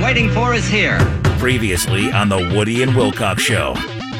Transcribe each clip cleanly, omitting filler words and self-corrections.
waiting for is here. Previously on the Woody and Wilcox Show.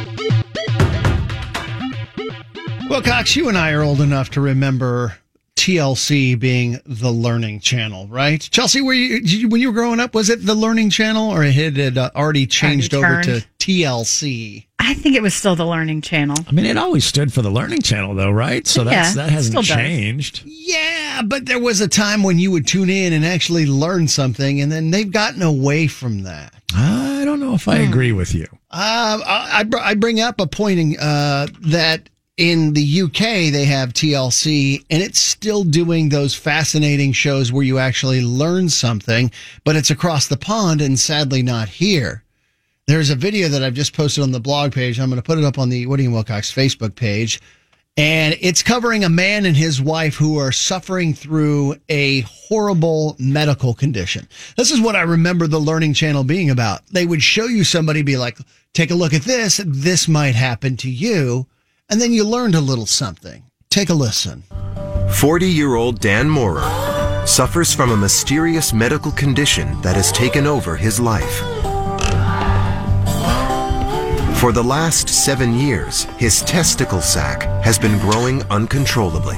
Wilcox, you and I are old enough to remember TLC being the Learning Channel, right? Chelsea, when you were growing up, was it the Learning Channel or had it already changed over to TLC? I think it was still the Learning Channel. I mean, it always stood for the Learning Channel, though, right? So that hasn't changed. Yeah, but there was a time when you would tune in and actually learn something, and then they've gotten away from that. I don't know if I agree with you. I bring up a pointing that in the UK, they have TLC, and it's still doing those fascinating shows where you actually learn something, but it's across the pond and sadly not here. There's a video that I've just posted on the blog page. I'm going to put it up on the Woody and Wilcox Facebook page, and it's covering a man and his wife who are suffering through a horrible medical condition. This is what I remember the Learning Channel being about. They would show you somebody be like, take a look at this. This might happen to you. And then you learned a little something. Take a listen. 40-year-old Dan Morer suffers from a mysterious medical condition that has taken over his life. For the last 7 years, his testicle sac has been growing uncontrollably.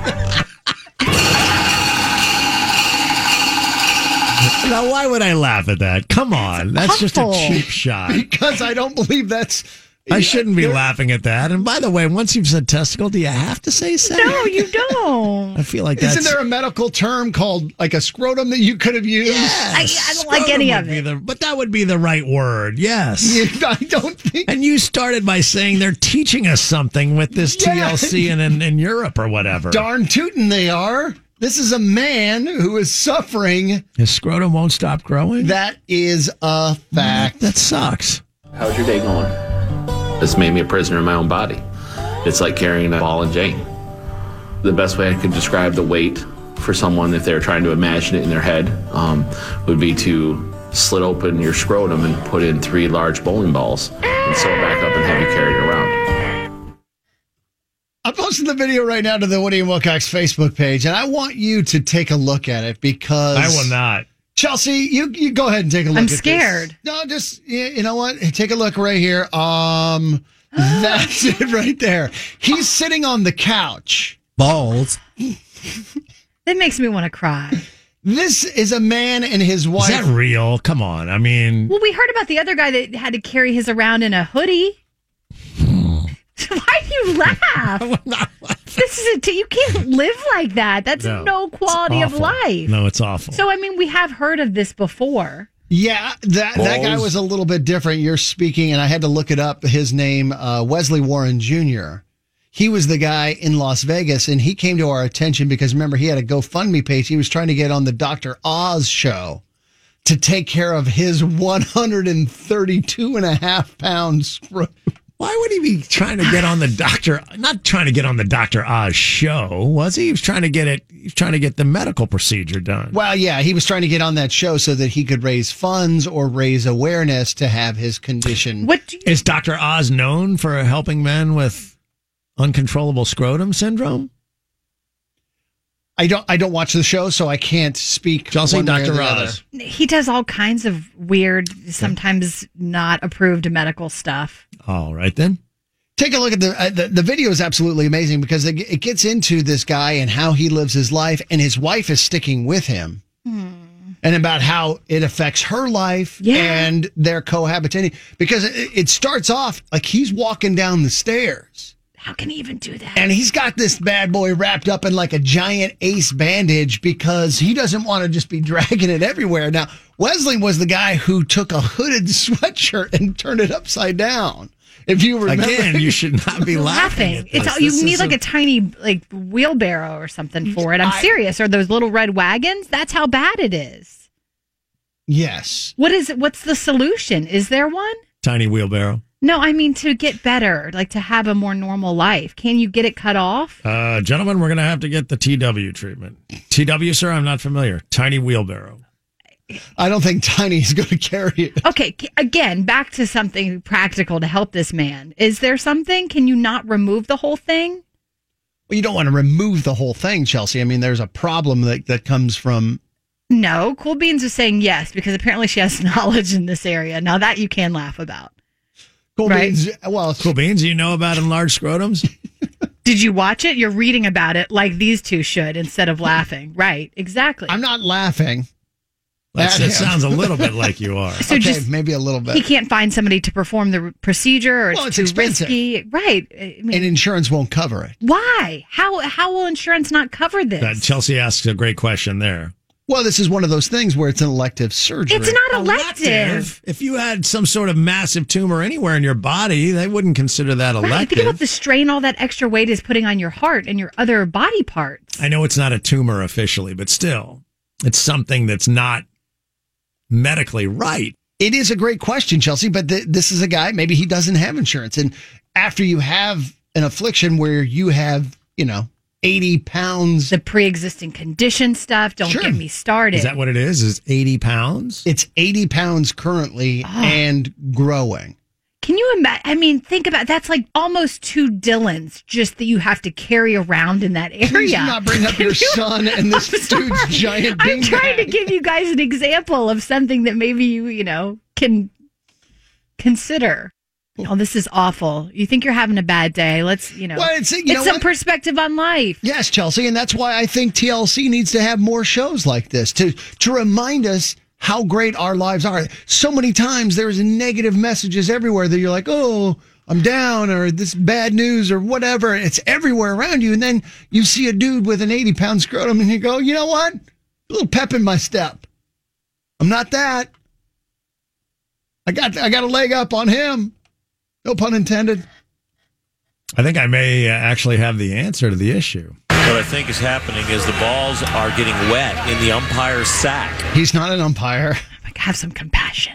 Now, why would I laugh at that? Come on. That's just a cheap shot. Because I don't believe that's... I shouldn't be laughing at that. And by the way, once you've said testicle, do you have to say sac? No, you don't. I feel like that's... Isn't there a medical term called like a scrotum that you could have used? Yes. I don't like any of it. But that would be the right word, yes. I don't think... And you started by saying they're teaching us something with this TLC in Europe or whatever. Darn tootin' they are. This is a man who is suffering. His scrotum won't stop growing? That is a fact. That sucks. How's your day going? It's made me a prisoner in my own body. It's like carrying a ball and chain. The best way I could describe the weight for someone, if they're trying to imagine it in their head, would be to slit open your scrotum and put in 3 large bowling balls and sew it back up and have you carry it around. I'm posting the video right now to the Woody and Wilcox Facebook page, and I want you to take a look at it because... I will not. Chelsea, you go ahead and take a look at this. I'm scared. No, just, you know what? Take a look right here. That's it right there. He's sitting on the couch. Balls. That makes me want to cry. This is a man and his wife. Is that real? Come on. I mean... Well, we heard about the other guy that had to carry his around in a hoodie. Why do you laugh? This is you can't live like that. That's no quality of life. No, it's awful. So, I mean, we have heard of this before. Yeah, that guy was a little bit different. You're speaking, and I had to look it up. His name, Wesley Warren Jr. He was the guy in Las Vegas, and he came to our attention because, remember, he had a GoFundMe page. He was trying to get on the Dr. Oz show to take care of his 132.5-pound scrotum. Why would he be trying to get on the not trying to get on the Dr. Oz show, was he? He was trying to get the medical procedure done. Well, yeah, he was trying to get on that show so that he could raise funds or raise awareness to have his condition. Is Dr. Oz known for helping men with uncontrollable scrotum syndrome? I don't watch the show, so I can't speak. Chelsea, Dr. Oz. He does all kinds of weird, sometimes not approved medical stuff. All right, then. Take a look at the video is absolutely amazing because it gets into this guy and how he lives his life, and his wife is sticking with him. And about how it affects her life and their cohabitating. Because it starts off like he's walking down the stairs. How can he even do that? And he's got this bad boy wrapped up in like a giant ace bandage because he doesn't want to just be dragging it everywhere. Now, Wesley was the guy who took a hooded sweatshirt and turned it upside down. If you remember. Again, you should not be laughing. You need like a tiny wheelbarrow or something for it. I'm serious. Or those little red wagons? That's how bad it is. Yes. What's the solution? Is there one? Tiny wheelbarrow. No, I mean to get better, like to have a more normal life. Can you get it cut off? Gentlemen, we're going to have to get the TW treatment. TW, sir, I'm not familiar. Tiny wheelbarrow. I don't think Tiny is going to carry it. Okay, again, back to something practical to help this man. Is there something? Can you not remove the whole thing? Well, you don't want to remove the whole thing, Chelsea. I mean, there's a problem that comes from No, Cool Beans is saying yes because apparently she has knowledge in this area. Now that you can laugh about. Cool Right. Beans. Well, Cool Beans, you know about enlarged scrotums? Did you watch it? You're reading about it like these two should instead of laughing. Right, exactly. I'm not laughing. It sounds a little bit like you are. So Okay, just maybe a little bit. he can't find somebody to perform the procedure, or Well, it's it's too expensive. risky. Right. I mean, And insurance won't cover it. why? How will insurance not cover this? Chelsea asks a great question there. Well, this is one of those things where it's an elective surgery. It's not elective. If you had some sort of massive tumor anywhere in your body, they wouldn't consider that Right. elective. Think about the strain all that extra weight is putting on your heart and your other body parts. I know it's not a tumor officially, but still, it's something that's not medically right. It is a great question, Chelsea, but this is a guy, maybe he doesn't have insurance. And after you have an affliction where you have, 80 pounds, The pre-existing condition stuff. Don't Sure. get me started. Is that what it is? Is 80 pounds? it's 80 pounds currently and growing. Can you imagine? I mean, think about that's like almost 2 Dylans just that you have to carry around in that area. Please do not bring up your son and this dude's giant I'm trying to beanbag. give you guys an example of something that maybe you can consider. Oh, this is awful. You think you're having a bad day. Let's, Well, it's, you get know some what? perspective on life. Yes, Chelsea, and that's why I think TLC needs to have more shows like this to remind us how great our lives are. So many times there's negative messages everywhere that you're like, oh, I'm down, or this bad news, or whatever. It's everywhere around you, and then you see a dude with an 80-pound scrotum, and you go, you know what? A little pep in my step. I'm not that. I got a leg up on him. No pun intended. I think I may actually have the answer to the issue. What I think is happening is the balls are getting wet in the umpire's sack. He's not an umpire. Like, have some compassion.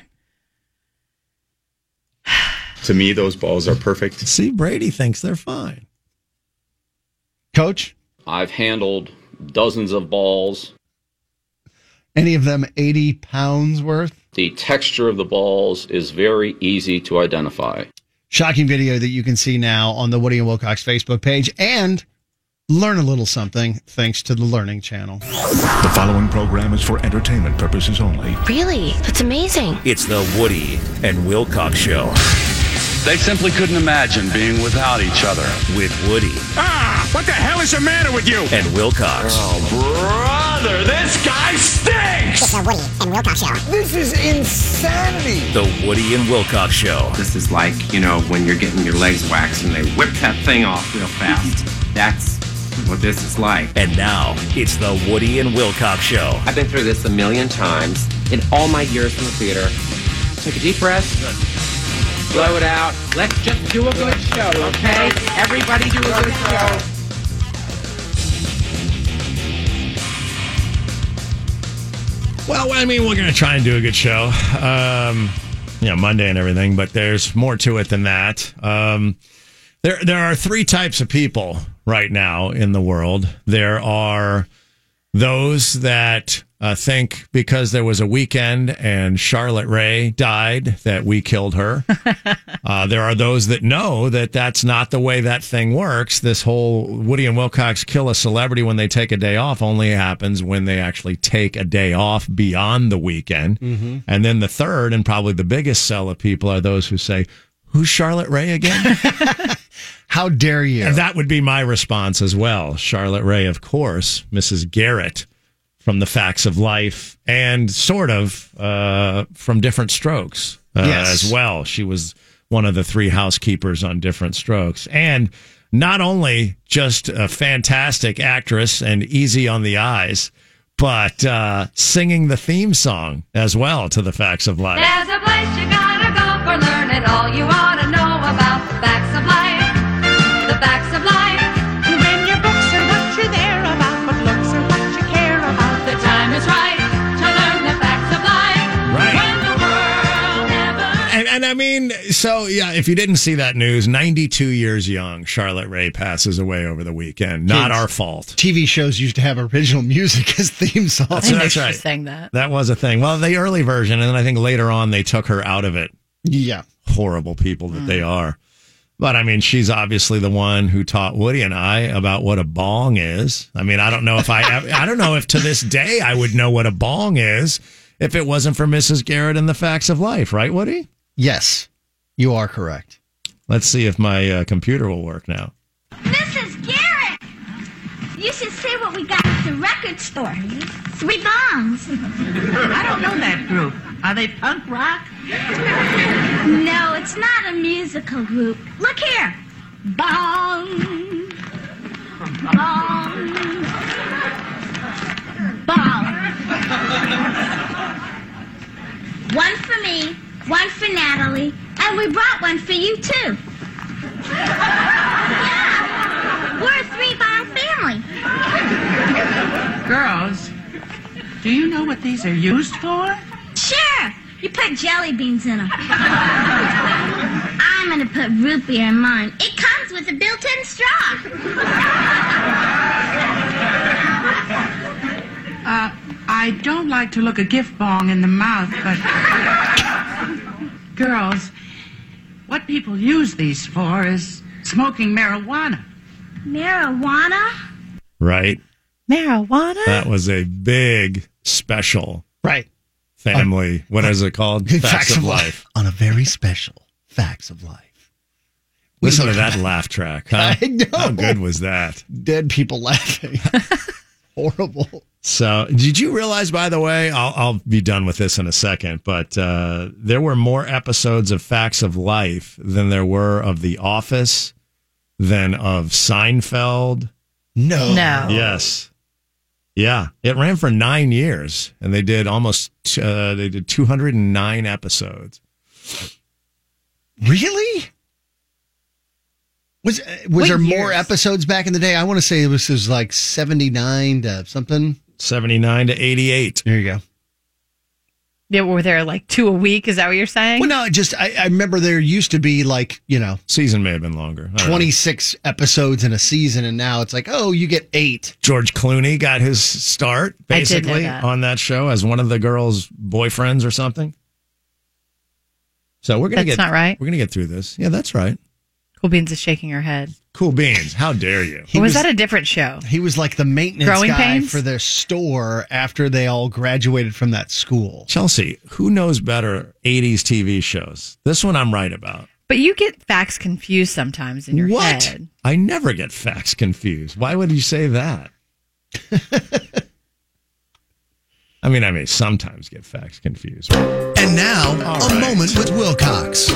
To me, those balls are perfect. See, Brady thinks they're fine. Coach, I've handled dozens of balls. any of them 80 pounds worth? The texture of the balls is very easy to identify. Shocking video that you can see now on the Woody and Wilcox Facebook page, and learn a little something thanks to the Learning Channel. The following program is for entertainment purposes only. Really? That's amazing. It's the Woody and Wilcox Show They simply couldn't imagine being without each other. with Woody What the hell is the matter with you? and Wilcox. Brother, this guy stinks! It's the Woody and Wilcox Show. This is insanity. The Woody and Wilcox Show. This is like, when you're getting your legs waxed and they whip that thing off real fast. That's what this is like. And now it's the Woody and Wilcox Show. I've been through this a million times in all my years in the theater. Take a deep breath. Blow it out. Let's just do a good show, okay? Everybody do a good show. Well, I mean, we're going to try and do a good show. Monday and everything, but there's more to it than that. There are 3 types of people right now in the world. There are those that think because there was a weekend and Charlotte Rae died that we killed her. There are those that know that that's not the way that thing works. This whole Woody and Wilcox kill a celebrity when they take a day off only happens when they actually take a day off beyond the weekend. Mm-hmm. And then the third and probably the biggest cell of people are those who say, who's Charlotte Rae again? How dare you? And that would be my response as well. Charlotte Rae, of course, Mrs. Garrett from The Facts of Life, and sort of from Different Strokes as well. She was one of the 3 housekeepers on Different Strokes. And not only just a fantastic actress and easy on the eyes, but singing the theme song as well to The Facts of Life. There's a place you gotta go for learning all you ought to know about the facts of life. The facts of life. When your books are what you're there about, but looks are what you care about. The time is right to learn the facts of life. Right. When the world never... And I mean, so yeah, if you didn't see that news, 92 years young, Charlotte Rae passes away over the weekend. Not Kids. our fault. TV shows used to have original music as theme songs. That's right. Saying that. That was a thing. Well, the early version, and then I think later on they took her out of it. Yeah. Horrible people that they are. But I mean, she's obviously the one who taught Woody and I about what a bong is. I mean, I don't know if I don't know if to this day I would know what a bong is if it wasn't for Mrs. Garrett and the Facts of Life, right, Woody? Yes, you are correct. Let's see if my computer will work now. Mrs. Garrett! You should see what we got at the record store. 3 bongs. I don't know that group. Are they punk rock? No, it's not a musical group. Look here. Bong. Bong. Bong. One for me, one for Natalie, and we brought one for you, too. Yeah, we're a 3-bong family. Girls, do you know what these are used for? Sure, you put jelly beans in them. I'm going to put root beer in mine. It comes with a built-in straw. I don't like to look a gift bong in the mouth, but... Girls, what people use these for is smoking marijuana. Marijuana? Right. Marijuana? That was a big special. Right. Family. What is it called? Facts of Life. On a very special Facts of Life. Listen to that laugh track, huh? I know. How good was that? Dead people laughing. Horrible. So, did you realize, by the way, I'll be done with this in a second, but there were more episodes of Facts of Life than there were of The Office, than of Seinfeld. No. Yes. Yeah. It ran for 9 years, and they did they did 209 episodes. Really? Was there more episodes back in the day? I want to say it was like 79 to something. 79 to 88. There you go. Yeah, were there like 2 a week? Is that what you're saying? Well, no, I remember there used to be like, season may have been longer. 26 episodes in a season, and now it's like, oh, you get 8. George Clooney got his start basically on that show as one of the girls' boyfriends or something. So That's not right. We're gonna get through this. Yeah, that's right. Cool Beans is shaking her head. Cool Beans, how dare you? Was that a different show? He was like the maintenance Growing guy Pains? for their store after they all graduated from that school. Chelsea, who knows better 80s TV shows? This one I'm right about. But you get facts confused sometimes in your head. I never get facts confused. Why would you say that? I mean, I may sometimes get facts confused. And now, a moment with Wilcox.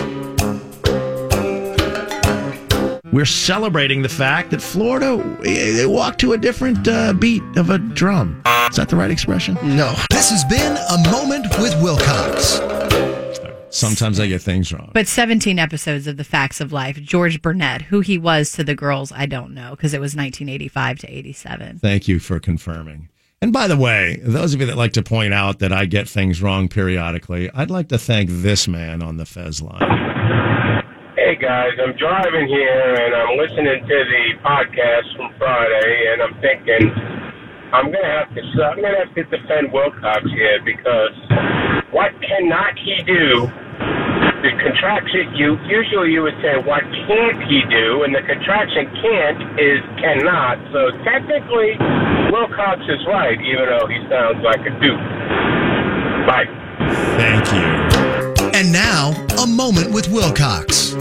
We're celebrating the fact that Florida, they walk to a different beat of a drum. Is that the right expression? No. This has been A Moment with Wilcox. Sometimes I get things wrong. But 17 episodes of The Facts of Life. George Burnett, who he was to the girls, I don't know, because it was 1985 to 87. Thank you for confirming. And by the way, those of you that like to point out that I get things wrong periodically, I'd like to thank this man on the Fez line. Hey guys, I'm driving here and I'm listening to the podcast from Friday, and I'm thinking I'm gonna have to defend Wilcox here, because what cannot he do? The contraction usually you would say what can't he do, and the contraction can't is cannot. So technically, Wilcox is right, even though he sounds like a dupe. Bye. Thank you. And now, A Moment with Wilcox.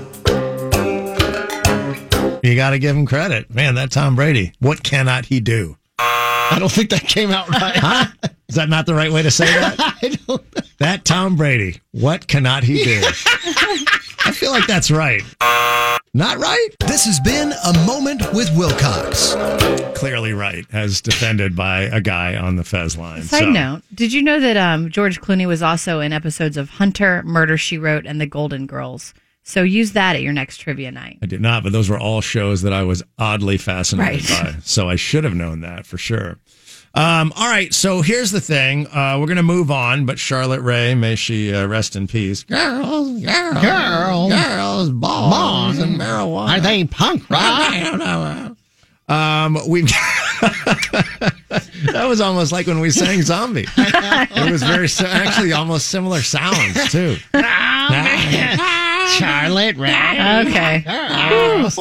You got to give him credit. Man, that Tom Brady, what cannot he do? I don't think that came out right. Huh? Is that not the right way to say that? I don't know. That Tom Brady, what cannot he do? I feel like that's right. Not right? This has been A Moment with Wilcox. Clearly right, as defended by a guy on the Fez line. Side note, did you know that George Clooney was also in episodes of Hunter, Murder, She Wrote, and The Golden Girls? So use that at your next trivia night. I did not, but those were all shows that I was oddly fascinated by. So I should have known that for sure. All right, so here's the thing. We're going to move on, but Charlotte Rae, may she rest in peace. Girls, balls, and marijuana. Are they punk rock? I don't know. We've that was almost like when we sang Zombie. It was actually almost similar sounds too. Charlotte Ray. Okay. Girls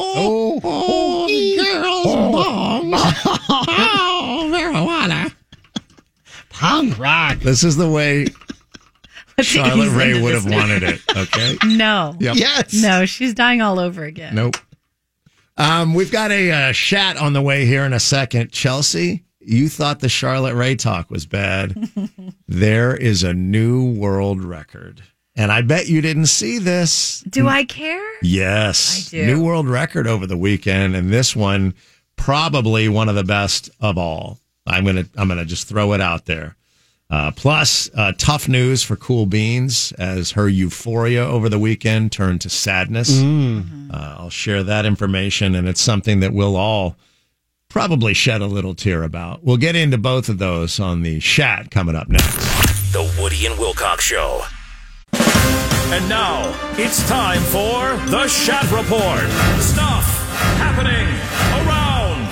bong. Marijuana. Punk rock. This is the way Charlotte Ray would have wanted it. Okay. No. Yep. Yes. No, she's dying all over again. Nope. We've got a chat on the way here in a second. Chelsea, you thought the Charlotte Ray talk was bad. There is a new world record. And I bet you didn't see this. Do I care? Yes. I do. New world record over the weekend. And this one, probably one of the best of all. I'm gonna just throw it out there. Plus, tough news for Cool Beans as her euphoria over the weekend turned to sadness. I'll share that information, and it's something that we'll all probably shed a little tear about. We'll get into both of those on the chat coming up next. The Woody and Wilcox Show. And now, it's time for the Shat Report. Stuff happening around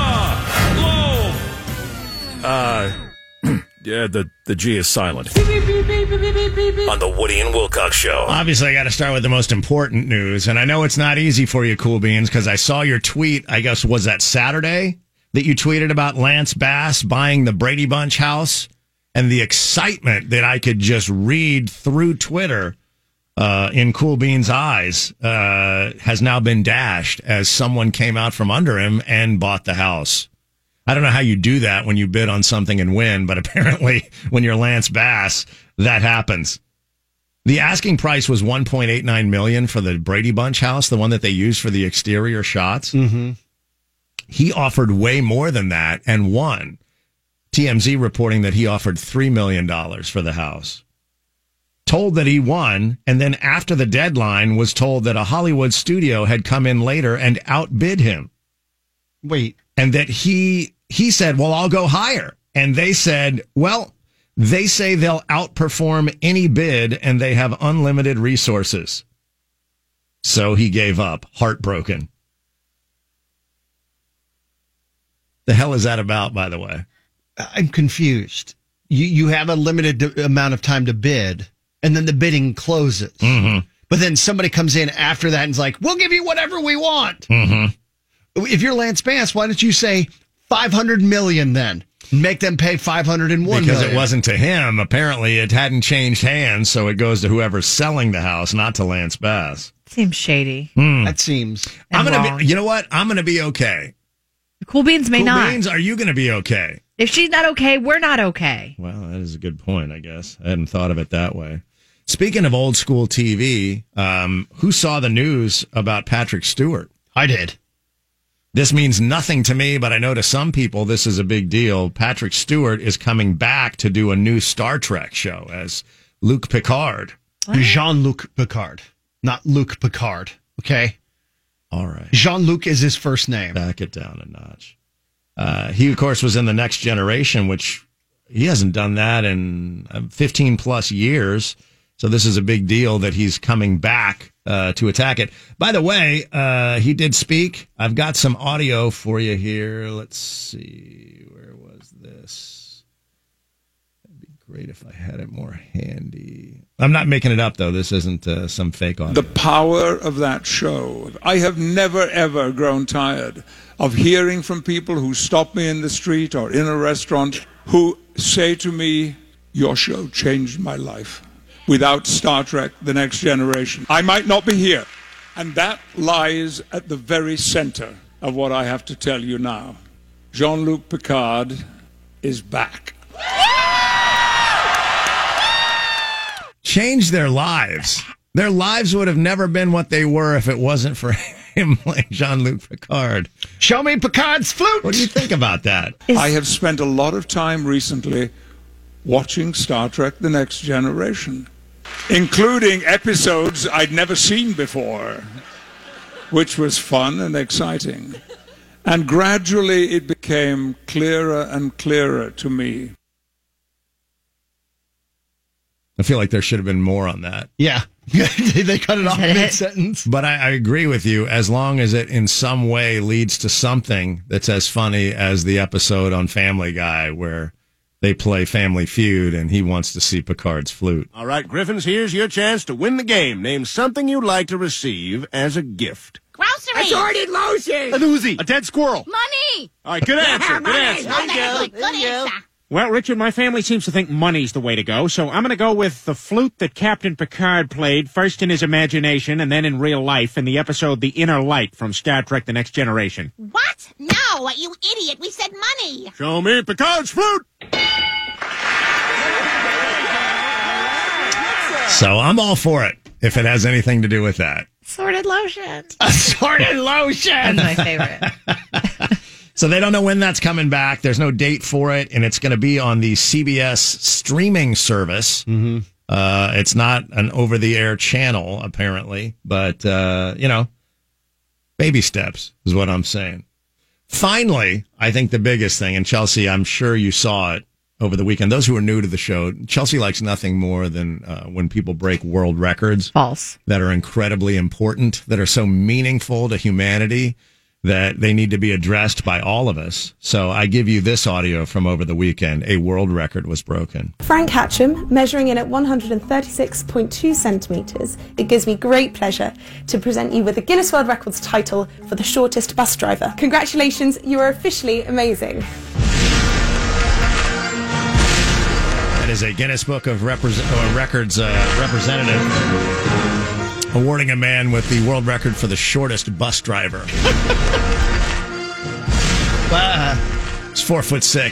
the globe. Yeah, the G is silent. On the Woody and Wilcox Show. Obviously, I got to start with the most important news. And I know it's not easy for you, Cool Beans, because I saw your tweet, I guess, was that Saturday that you tweeted about Lance Bass buying the Brady Bunch house? And the excitement that I could just read through Twitter in Cool Beans' eyes has now been dashed as someone came out from under him and bought the house. I don't know how you do that when you bid on something and win, but apparently when you're Lance Bass, that happens. The asking price was $1.89 million for the Brady Bunch house, the one that they used for the exterior shots. Mm-hmm. He offered way more than that and won. TMZ reporting that he offered $3 million for the house. Told that he won, and then after the deadline was told that a Hollywood studio had come in later and outbid him. Wait. And that he said, well, I'll go higher. And they said, well, they say they'll outperform any bid and they have unlimited resources. So he gave up, heartbroken. The hell is that about, by the way? I'm confused. You have a limited amount of time to bid, and then the bidding closes. Mm-hmm. But then somebody comes in after that and is like, we'll give you whatever we want. Mm-hmm. If you're Lance Bass, why don't you say $500 million then? Make them pay $501 million. Because it wasn't to him. Apparently, it hadn't changed hands, so it goes to whoever's selling the house, not to Lance Bass. Seems shady. That seems. You know what? I'm going to be okay. Cool Beans may not. Cool Beans, are you going to be okay? If she's not okay, we're not okay. Well, that is a good point, I guess. I hadn't thought of it that way. Speaking of old school TV, who saw the news about Patrick Stewart? I did. This means nothing to me, but I know to some people this is a big deal. Patrick Stewart is coming back to do a new Star Trek show as Luke Picard. What? Jean-Luc Picard, not Luke Picard. Okay? All right. Jean-Luc is his first name. Back it down a notch. He, of course, was in The Next Generation, which he hasn't done that in 15 plus years. So this is a big deal that he's coming back to attack it. By the way, he did speak. I've got some audio for you here. Let's see. Where was this? It'd be great if I had it more handy. I'm not making it up, though. This isn't some fake audio. The power of that show. I have never, ever grown tired of hearing from people who stop me in the street or in a restaurant who say to me, your show changed my life. Without Star Trek, The Next Generation, I might not be here. And that lies at the very center of what I have to tell you now. Jean-Luc Picard is back. Changed their lives. Their lives would have never been what they were if it wasn't for him playing Jean-Luc Picard. Show me Picard's flute. What do you think about that? I have spent a lot of time recently watching Star Trek The Next Generation, including episodes I'd never seen before, which was fun and exciting. And gradually it became clearer and clearer to me. I feel like there should have been more on that. Yeah. They cut it off mid-sentence. But I agree with you, as long as it in some way leads to something that's as funny as the episode on Family Guy where they play Family Feud, and he wants to see Picard's flute. All right, Griffins, here's your chance to win the game. Name something you'd like to receive as a gift. Groceries. Assorted lotion. An Uzi. A dead squirrel. Money. All right, good answer. Good answer. Good answer. Well, Richard, my family seems to think money's the way to go, so I'm going to go with the flute that Captain Picard played, first in his imagination and then in real life, in the episode The Inner Light from Star Trek The Next Generation. What? No, you idiot. We said money. Show me Picard's flute. So I'm all for it, if it has anything to do with that. Assorted lotion. Assorted lotion. That's my favorite. So they don't know when that's coming back. There's no date for it, and it's going to be on the CBS streaming service. Mm-hmm. It's not an over-the-air channel, apparently, but, baby steps is what I'm saying. Finally, I think the biggest thing, and Chelsea, I'm sure you saw it over the weekend. Those who are new to the show, Chelsea likes nothing more than when people break world records. False. That are incredibly important, that are so meaningful to humanity, that they need to be addressed by all of us. So I give you this audio from over the weekend. A world record was broken. Frank Hatcham, measuring in at 136.2 centimetres, it gives me great pleasure to present you with the Guinness World Records title for the shortest bus driver. Congratulations, you are officially amazing. That is a Guinness Book of Records representative awarding a man with the world record for the shortest bus driver. It's 4'6".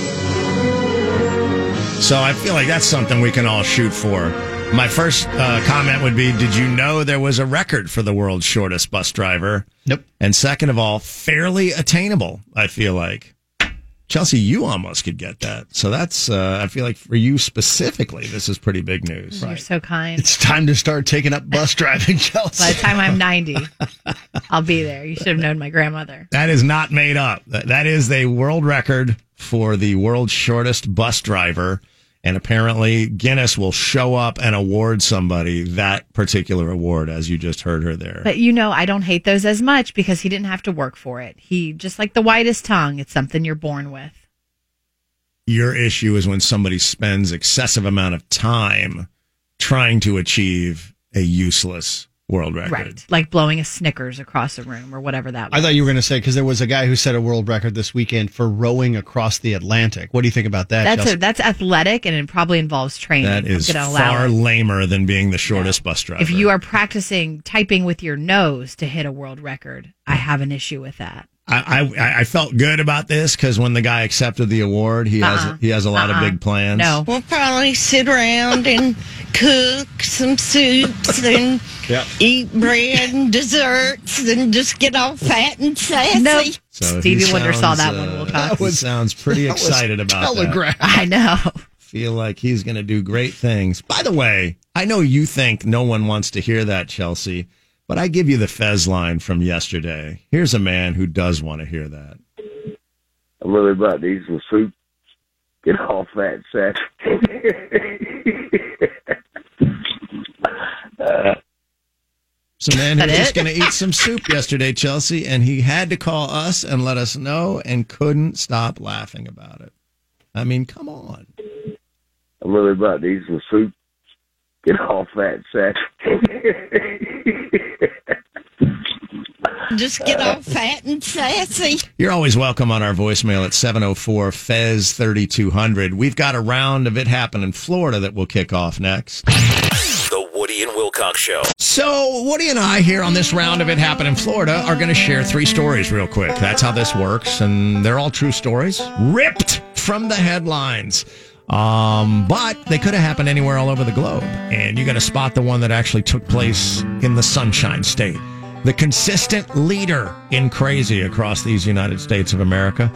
So I feel like that's something we can all shoot for. My first comment would be, did you know there was a record for the world's shortest bus driver? Nope. And second of all, fairly attainable, I feel like. Chelsea, you almost could get that. So that's, I feel like for you specifically, this is pretty big news. You're so kind. It's time to start taking up bus driving, Chelsea. By the time I'm 90, I'll be there. You should have known my grandmother. That is not made up. That is the world record for the world's shortest bus driver. And apparently Guinness will show up and award somebody that particular award, as you just heard her there. But I don't hate those as much because he didn't have to work for it. He, just like the whitest tongue, it's something you're born with. Your issue is when somebody spends excessive amount of time trying to achieve a useless world record. Right. Like blowing a Snickers across a room or whatever that was. I thought you were going to say, because there was a guy who set a world record this weekend for rowing across the Atlantic. What do you think about that, Chelsea? That's athletic, and it probably involves training. That is far lamer than being the shortest bus driver. If you are practicing typing with your nose to hit a world record, I have an issue with that. I felt good about this because when the guy accepted the award, he has a lot of big plans. No, we'll probably sit around and cook some soups and eat bread and desserts and just get all fat and sassy. Nope. So Stevie Wonder saw that one, Wilcox. He sounds pretty excited about that. I know. Feel like he's going to do great things. By the way, I know you think no one wants to hear that, Chelsea, but I give you the Fez line from yesterday. Here's a man who does want to hear that. I'm really about to eat some soup. Get all fat, sassy. So, man, he was just going to eat some soup yesterday, Chelsea, and he had to call us and let us know and couldn't stop laughing about it. I mean, come on. I'm really about to eat some soup. Get all fat, sassy. Just get all fat and sassy. You're always welcome on our voicemail at 704-FEZ-3200. We've got a round of It Happened in Florida that we'll kick off next. The Woody and Wilcox Show. So Woody and I here on this round of It Happened in Florida are going to share 3 stories real quick. That's how this works, and they're all true stories, ripped from the headlines. But they could have happened anywhere all over the globe, and you got to spot the one that actually took place in the Sunshine State. The consistent leader in crazy across these United States of America.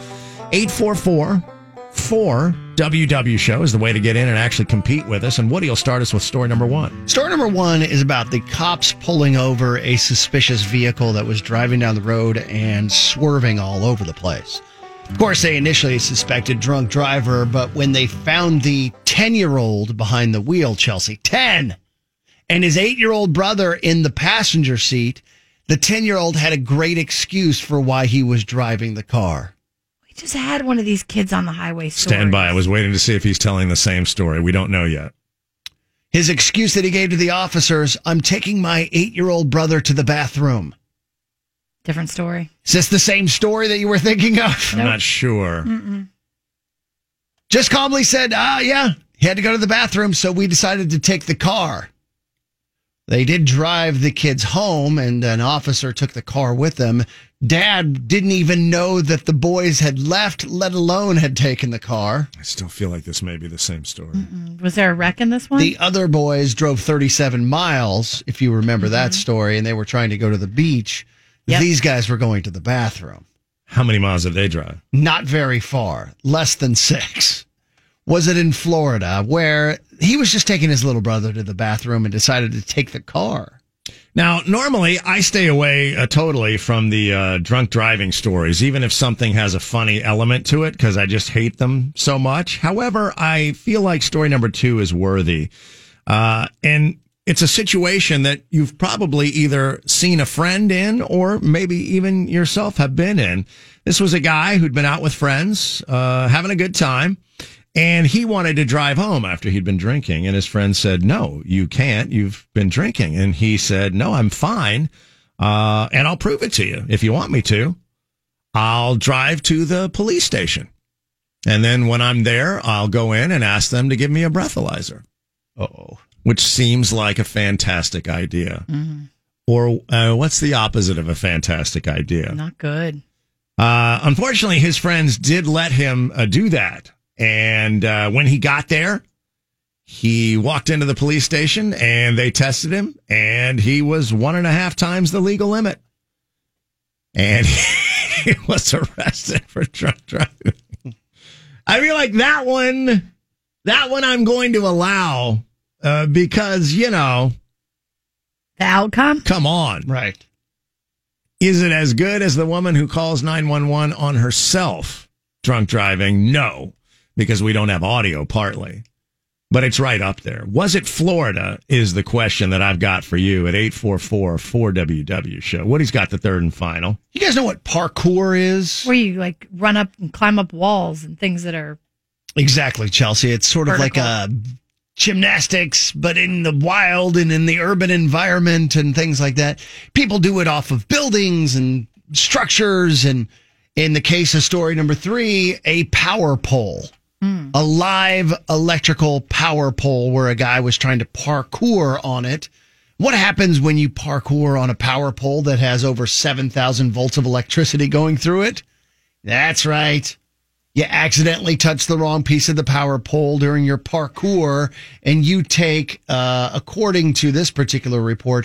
844-4WW Show is the way to get in and actually compete with us. And Woody will start us with story number 1. Story number 1 is about the cops pulling over a suspicious vehicle that was driving down the road and swerving all over the place. Of course, they initially suspected drunk driver, but when they found the 10-year-old behind the wheel, Chelsea, 10, and his 8-year-old brother in the passenger seat, the 10-year-old had a great excuse for why he was driving the car. Just had one of these kids on the highway. Stand by. I was waiting to see if he's telling the same story. We don't know yet. His excuse that he gave to the officers, I'm taking my 8-year-old brother to the bathroom. Different story. Is this the same story that you were thinking of? I'm not sure. Mm-mm. Just calmly said, yeah, he had to go to the bathroom, so we decided to take the car. They did drive the kids home, and an officer took the car with them. Dad didn't even know that the boys had left, let alone had taken the car. I still feel like this may be the same story. Was there a wreck in this one? The other boys drove 37 miles, if you remember that story, and they were trying to go to the beach. Yep. These guys were going to the bathroom. How many miles did they drive? Not very far, less than 6. Was it in Florida, where he was just taking his little brother to the bathroom and decided to take the car? Now, normally I stay away totally from the drunk driving stories, even if something has a funny element to it, because I just hate them so much. However, I feel like story number 2 is worthy. And it's a situation that you've probably either seen a friend in or maybe even yourself have been in. This was a guy who'd been out with friends, having a good time. And he wanted to drive home after he'd been drinking. And his friend said, no, you can't. You've been drinking. And he said, no, I'm fine. And I'll prove it to you. If you want me to, I'll drive to the police station. And then when I'm there, I'll go in and ask them to give me a breathalyzer. Uh-oh. Which seems like a fantastic idea. Mm-hmm. Or what's the opposite of a fantastic idea? Not good. Unfortunately, his friends did let him do that. And when he got there, he walked into the police station and they tested him, and he was 1.5 times the legal limit. And he was arrested for drunk driving. I feel like that one I'm going to allow because, you know. The outcome? Come on. Right. Is it as good as the woman who calls 911 on herself drunk driving? No. Because we don't have audio, partly. But it's right up there. Was it Florida is the question that I've got for you at 844-4WW show. Woody's got the third and final. You guys know what parkour is? Where you like run up and climb up walls and things that are... Exactly, Chelsea. It's sort vertical. of like a gymnastics, but in the wild and in the urban environment and things like that. People do it off of buildings and structures, and in the case of story number 3, a power pole. A live electrical power pole where a guy was trying to parkour on it. What happens when you parkour on a power pole that has over 7,000 volts of electricity going through it? That's right. You accidentally touch the wrong piece of the power pole during your parkour, and you take, according to this particular report,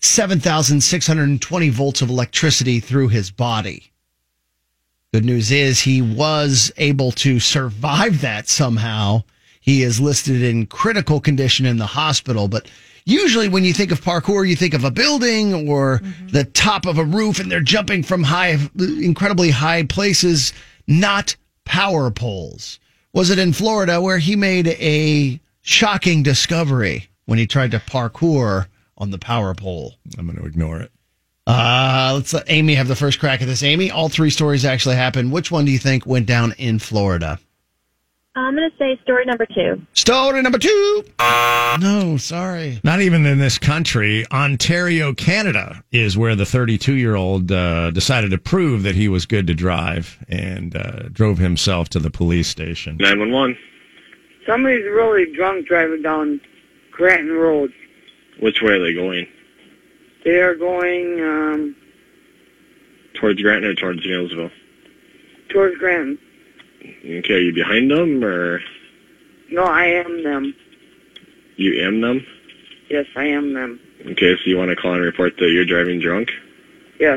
7,620 volts of electricity through his body. Good news is he was able to survive that somehow. He is listed in critical condition in the hospital. But usually when you think of parkour, you think of a building or the top of a roof, and they're jumping from incredibly high places, not power poles. Was it in Florida where he made a shocking discovery when he tried to parkour on the power pole? I'm going to ignore it. Let's let Amy have the first crack at this. Amy, all 3 stories actually happened. Which one do you think went down in Florida? I'm going to say story number 2. Story number 2. No, sorry. Not even in this country. Ontario, Canada is where the 32-year-old decided to prove that he was good to drive and drove himself to the police station. 911. Somebody's really drunk driving down Granton Road. Which way are they going? They are going, towards Granton or towards Neilsville? Towards Granton. Okay, are you behind them, or? No, I am them. You am them? Yes, I am them. Okay, so you want to call and report that you're driving drunk? Yes.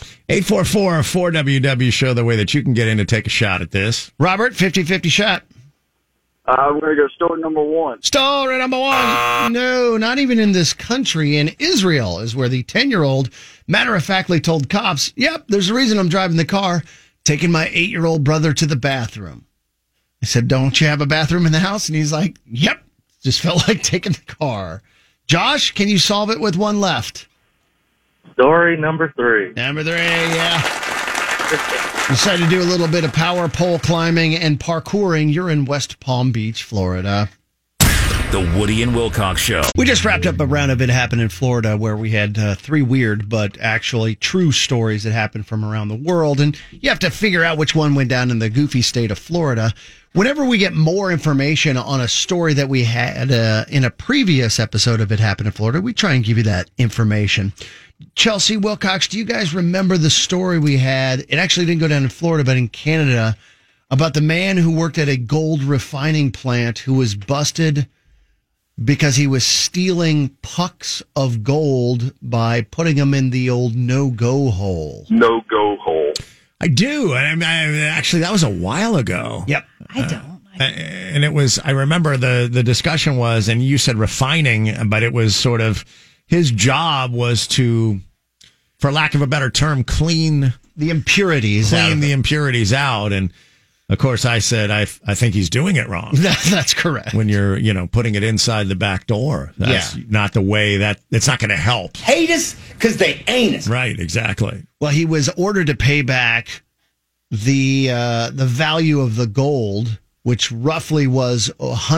844-4WW show, the way that you can get in to take a shot at this. Robert, 50-50 shot. We're going to go story number 1. Story number 1. No, not even in this country. In Israel is where the 10-year-old matter-of-factly told cops, yep, there's a reason I'm driving the car, taking my 8-year-old brother to the bathroom. I said, don't you have a bathroom in the house? And he's like, yep, just felt like taking the car. Josh, can you solve it with one left? Story number 3. Number 3, yeah. Decided to do a little bit of power pole climbing and parkouring. You're in West Palm Beach, Florida. The Woody and Wilcox Show. We just wrapped up a round of It Happened in Florida where we had 3 weird but actually true stories that happened from around the world. And you have to figure out which one went down in the goofy state of Florida. Whenever we get more information on a story that we had in a previous episode of It Happened in Florida, we try and give you that information. Chelsea, Wilcox, do you guys remember the story we had? It actually didn't go down in Florida, but in Canada, about the man who worked at a gold refining plant who was busted because he was stealing pucks of gold by putting them in the old no-go hole. No-go hole. I do. I mean, actually, that was a while ago. Yep. I don't. And it was, I remember the discussion was, and you said refining, but it was sort of, his job was to, for lack of a better term, clean the impurities out. And of course, I said, I think he's doing it wrong. That's correct. When you're, putting it inside the back door. That's not the way it's not going to help. Hate us because they ain't us. Right, exactly. Well, he was ordered to pay back the value of the gold, which roughly was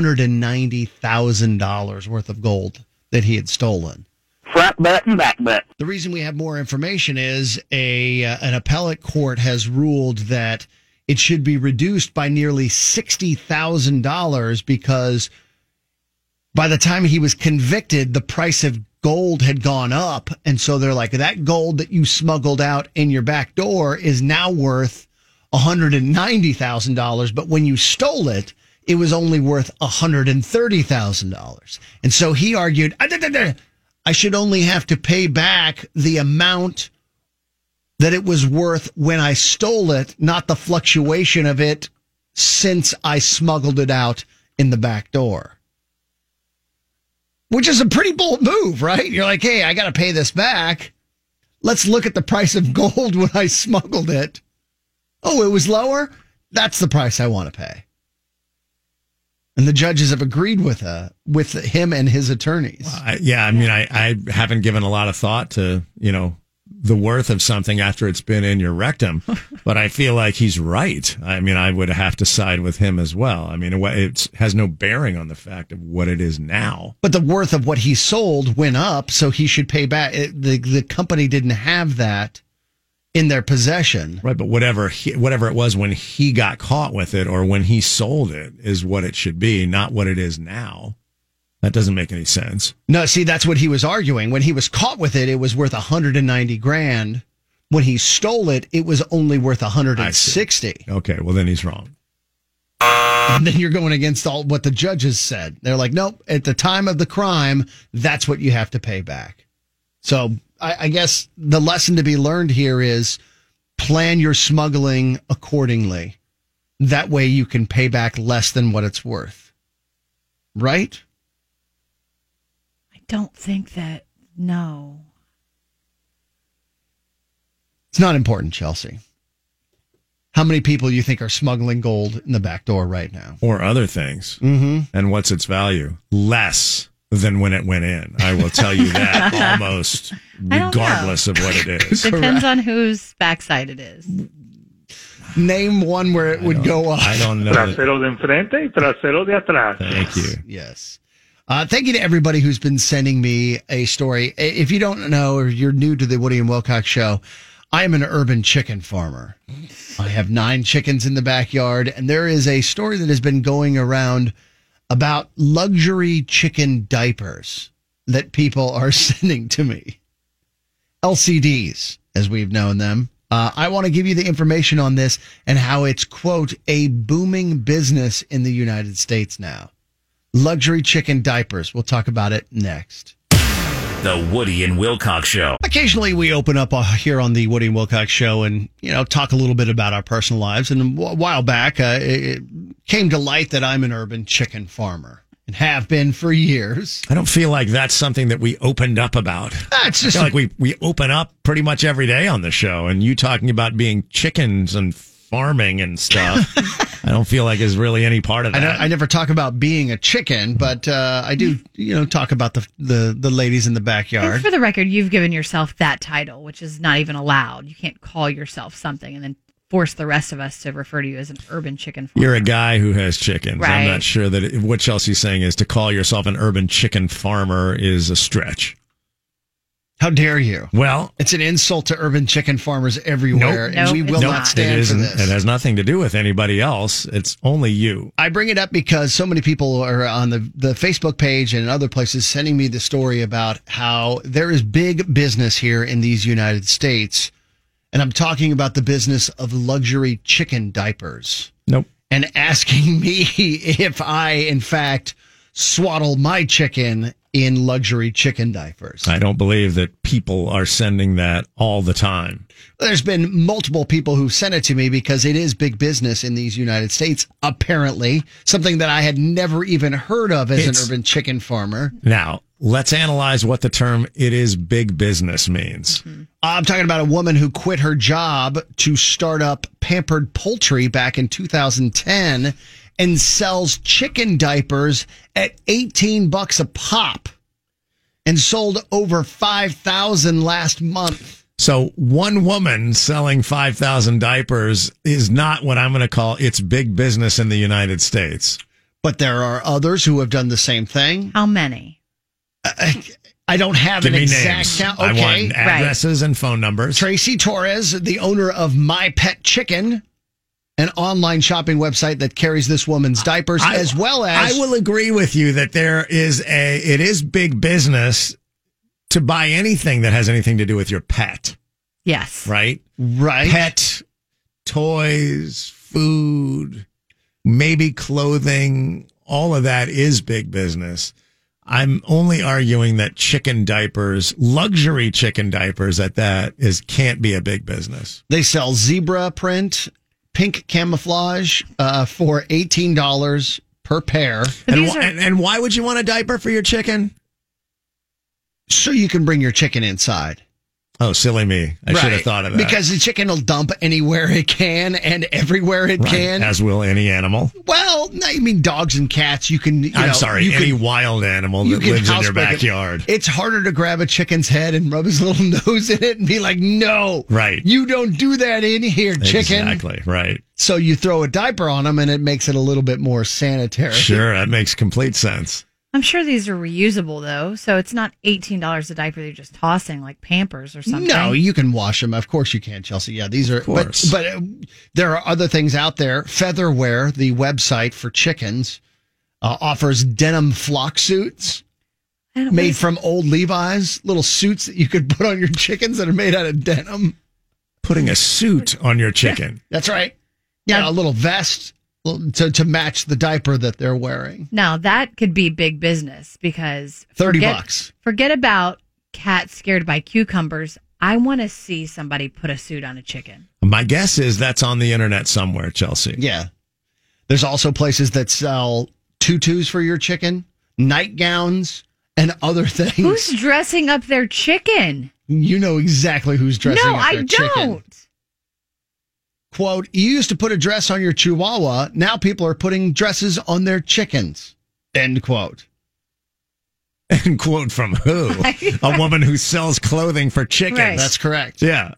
$190,000 worth of gold that he had stolen. Front butt and back butt. The reason we have more information is an appellate court has ruled that it should be reduced by nearly $60,000 because by the time he was convicted, the price of gold had gone up. And so they're like, that gold that you smuggled out in your back door is now worth $190,000. But when you stole it, it was only worth $130,000. And so he argued, I should only have to pay back the amount that it was worth when I stole it, not the fluctuation of it since I smuggled it out in the back door. Which is a pretty bold move, right? You're like, hey, I got to pay this back. Let's look at the price of gold when I smuggled it. Oh, it was lower? That's the price I want to pay. And the judges have agreed with him and his attorneys. I haven't given a lot of thought to, the worth of something after it's been in your rectum, but I feel like he's right. I mean, I would have to side with him as well. I mean, it has no bearing on the fact of what it is now. But the worth of what he sold went up, so he should pay back. The company didn't have that in their possession. Right, but whatever it was when he got caught with it or when he sold it is what it should be, not what it is now. That doesn't make any sense. No, see, that's what he was arguing. When he was caught with it, it was worth $190,000. When he stole it, it was only worth $160,000. Okay, well then he's wrong. And then you're going against all what the judges said. They're like, nope, at the time of the crime, that's what you have to pay back. So I guess the lesson to be learned here is plan your smuggling accordingly. That way you can pay back less than what it's worth. Right? Don't think that. No. It's not important, Chelsea. How many people you think are smuggling gold in the back door right now? Or other things. Mm-hmm. And what's its value? Less than when it went in. I will tell you that almost regardless of what it is. Depends on whose backside it is. Name one where it would go up. I don't know. Trasero de enfrente y trasero de atrás. Thank you. Yes. Thank you to everybody who's been sending me a story. If you don't know or you're new to the Woody and Wilcox Show, I am an urban chicken farmer. I have 9 chickens in the backyard, and there is a story that has been going around about luxury chicken diapers that people are sending to me. LCDs, as we've known them. I want to give you the information on this and how it's, quote, a booming business in the United States now. Luxury chicken diapers. We'll talk about it next. The Woody and Wilcox Show. Occasionally we open up here on the Woody and Wilcox Show and, talk a little bit about our personal lives. And a while back, it came to light that I'm an urban chicken farmer and have been for years. I don't feel like that's something that we opened up about. It's just I feel like we open up pretty much every day on the show, and you talking about being chickens and farming and stuff. I don't feel like there's really any part of that. I never talk about being a chicken, but I do, talk about the ladies in the backyard. And for the record, you've given yourself that title, which is not even allowed. You can't call yourself something and then force the rest of us to refer to you as an urban chicken farmer. You're a guy who has chickens. Right. I'm not sure that what Chelsea's saying is to call yourself an urban chicken farmer is a stretch. How dare you? Well, it's an insult to urban chicken farmers everywhere, and we will not stand for this. It has nothing to do with anybody else. It's only you. I bring it up because so many people are on the Facebook page and other places sending me the story about how there is big business here in these United States. And I'm talking about the business of luxury chicken diapers. Nope. And asking me if I, in fact, swaddle my chicken in luxury chicken diapers. I don't believe that people are sending that all the time. There's been multiple people who sent it to me because it is big business in these United States, apparently. Something that I had never even heard of as an urban chicken farmer. Now, let's analyze what the term "it is big business" means. Mm-hmm. I'm talking about a woman who quit her job to start up Pampered Poultry back in 2010 and sells chicken diapers at $18 a pop and sold over 5,000 last month. So one woman selling 5,000 diapers is not what I'm going to call it's big business in the United States. But there are others who have done the same thing. How many? I don't have Give an me exact names. count. I Okay. want addresses and phone numbers. Tracy Torres, the owner of My Pet Chicken, an online shopping website that carries this woman's diapers, as well as... I will agree with you that it is big business to buy anything that has anything to do with your pet. Yes. Right? Right. Pet, toys, food, maybe clothing, all of that is big business. I'm only arguing that chicken diapers, luxury chicken diapers at that, can't be a big business. They sell zebra print, pink camouflage for $18 per pair. And why would you want a diaper for your chicken? So you can bring your chicken inside. Oh, silly me. I should have thought of that. Because the chicken will dump anywhere it can and everywhere it can. As will any animal. Well, no, I mean dogs and cats. You can. Any wild animal that lives in your backyard. It's harder to grab a chicken's head and rub his little nose in it and be like, no. Right. You don't do that in here, chicken. Exactly, right. So you throw a diaper on them and it makes it a little bit more sanitary. Sure, that makes complete sense. I'm sure these are reusable, though, so it's not $18 a diaper they're just tossing like Pampers or something. No, you can wash them. Of course you can, Chelsea. Yeah, these are. But there are other things out there. Featherware, the website for chickens, offers denim flock suits made from old Levi's. Little suits that you could put on your chickens that are made out of denim. Putting a suit on your chicken. Yeah, that's right. Yeah, a little vest to match the diaper that they're wearing. Now that could be big business because $30. Forget about cats scared by cucumbers. I want to see somebody put a suit on a chicken. My guess is that's on the internet somewhere, Chelsea. Yeah. There's also places that sell tutus for your chicken, nightgowns, and other things. Who's dressing up their chicken? You know exactly who's dressing up their chicken. No, I don't. Quote, you used to put a dress on your chihuahua. Now people are putting dresses on their chickens. End quote. End quote from who? A woman who sells clothing for chickens. Right. That's correct. Yeah.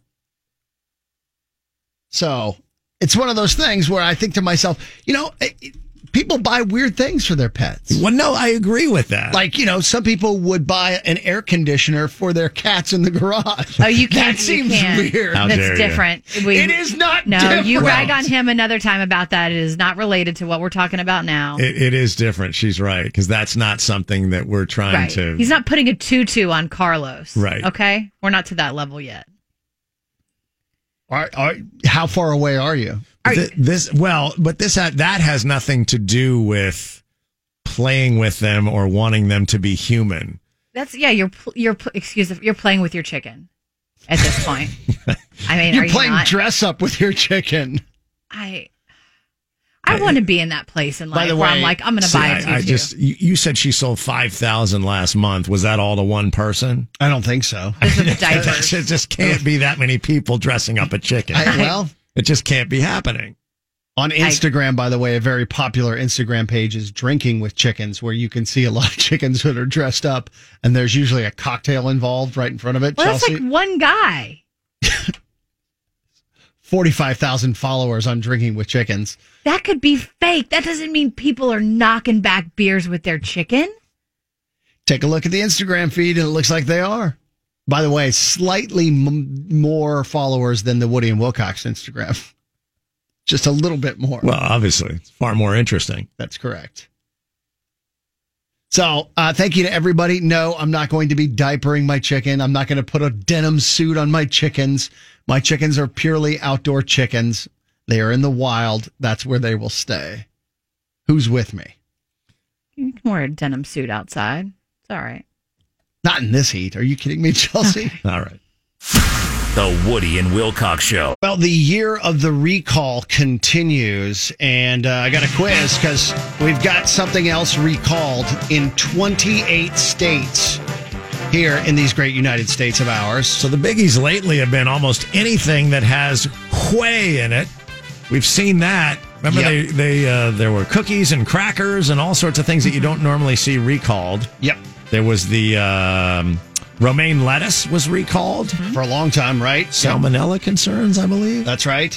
So it's one of those things where I think to myself, people buy weird things for their pets. Well, no, I agree with that. Like, some people would buy an air conditioner for their cats in the garage. Oh, you can't. That seems weird. That's different. It is not No, different. you rag on him another time about that. It is not related to what we're talking about now. It is different. She's right. Because that's not something that we're trying to. He's not putting a tutu on Carlos. Right. Okay? We're not to that level yet. How far away are you? That has nothing to do with playing with them or wanting them to be human. You're playing with your chicken at this point. I mean, you're are playing you not? Dress up with your chicken. I want to be in that place in life where I'm like, I'm going to buy a tutu. You said she sold 5,000 last month. Was that all to one person? I don't think so. Those are the diapers. It just can't be that many people dressing up a chicken. It just can't be happening. On Instagram, by the way, a very popular Instagram page is Drinking with Chickens, where you can see a lot of chickens that are dressed up, and there's usually a cocktail involved right in front of it. Well, Chelsea? that's like one guy. 45,000 followers on Drinking with Chickens. That could be fake. That doesn't mean people are knocking back beers with their chicken. Take a look at the Instagram feed, and it looks like they are. By the way, slightly more followers than the Woody and Wilcox Instagram. Just a little bit more. Well, obviously, it's far more interesting. That's correct. So, thank you to everybody. No, I'm not going to be diapering my chicken. I'm not going to put a denim suit on my chickens. My chickens are purely outdoor chickens. They are in the wild. That's where they will stay. Who's with me? You can wear a denim suit outside. It's all right. Not in this heat. Are you kidding me, Chelsea? All right. The Woody and Wilcox Show. Well, the year of the recall continues, and I got a quiz because we've got something else recalled in 28 states here in these great United States of ours. So the biggies lately have been almost anything that has whey in it. We've seen that. Remember, there were cookies and crackers and all sorts of things that you don't normally see recalled. Yep. There was the romaine lettuce was recalled for a long time, right? Salmonella concerns, I believe. That's right.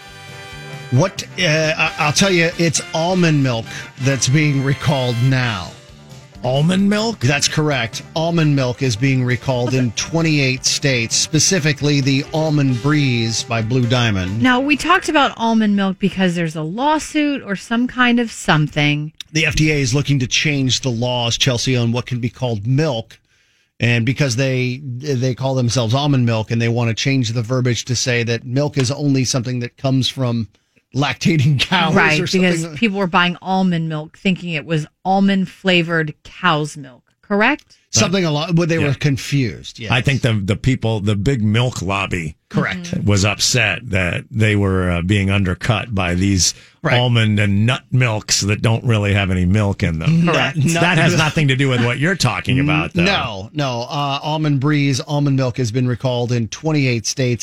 What I'll tell you, it's almond milk that's being recalled now. Almond milk? That's correct. Almond milk is being recalled in 28 states, specifically the Almond Breeze by Blue Diamond. Now, we talked about almond milk because there's a lawsuit or some kind of something. The FDA is looking to change the laws, Chelsea, on what can be called milk. And because they call themselves almond milk, and they want to change the verbiage to say that milk is only something that comes from lactating cows, right? Or because something. People were buying almond milk thinking it was almond flavored cow's milk. Correct? Something along, but they were confused. Yes. I think the big milk lobby, correct, was upset that they were being undercut by these almond and nut milks that don't really have any milk in them. Correct. That has nothing to do with what you're talking about, though. No. Almond Breeze, almond milk has been recalled in 28 states,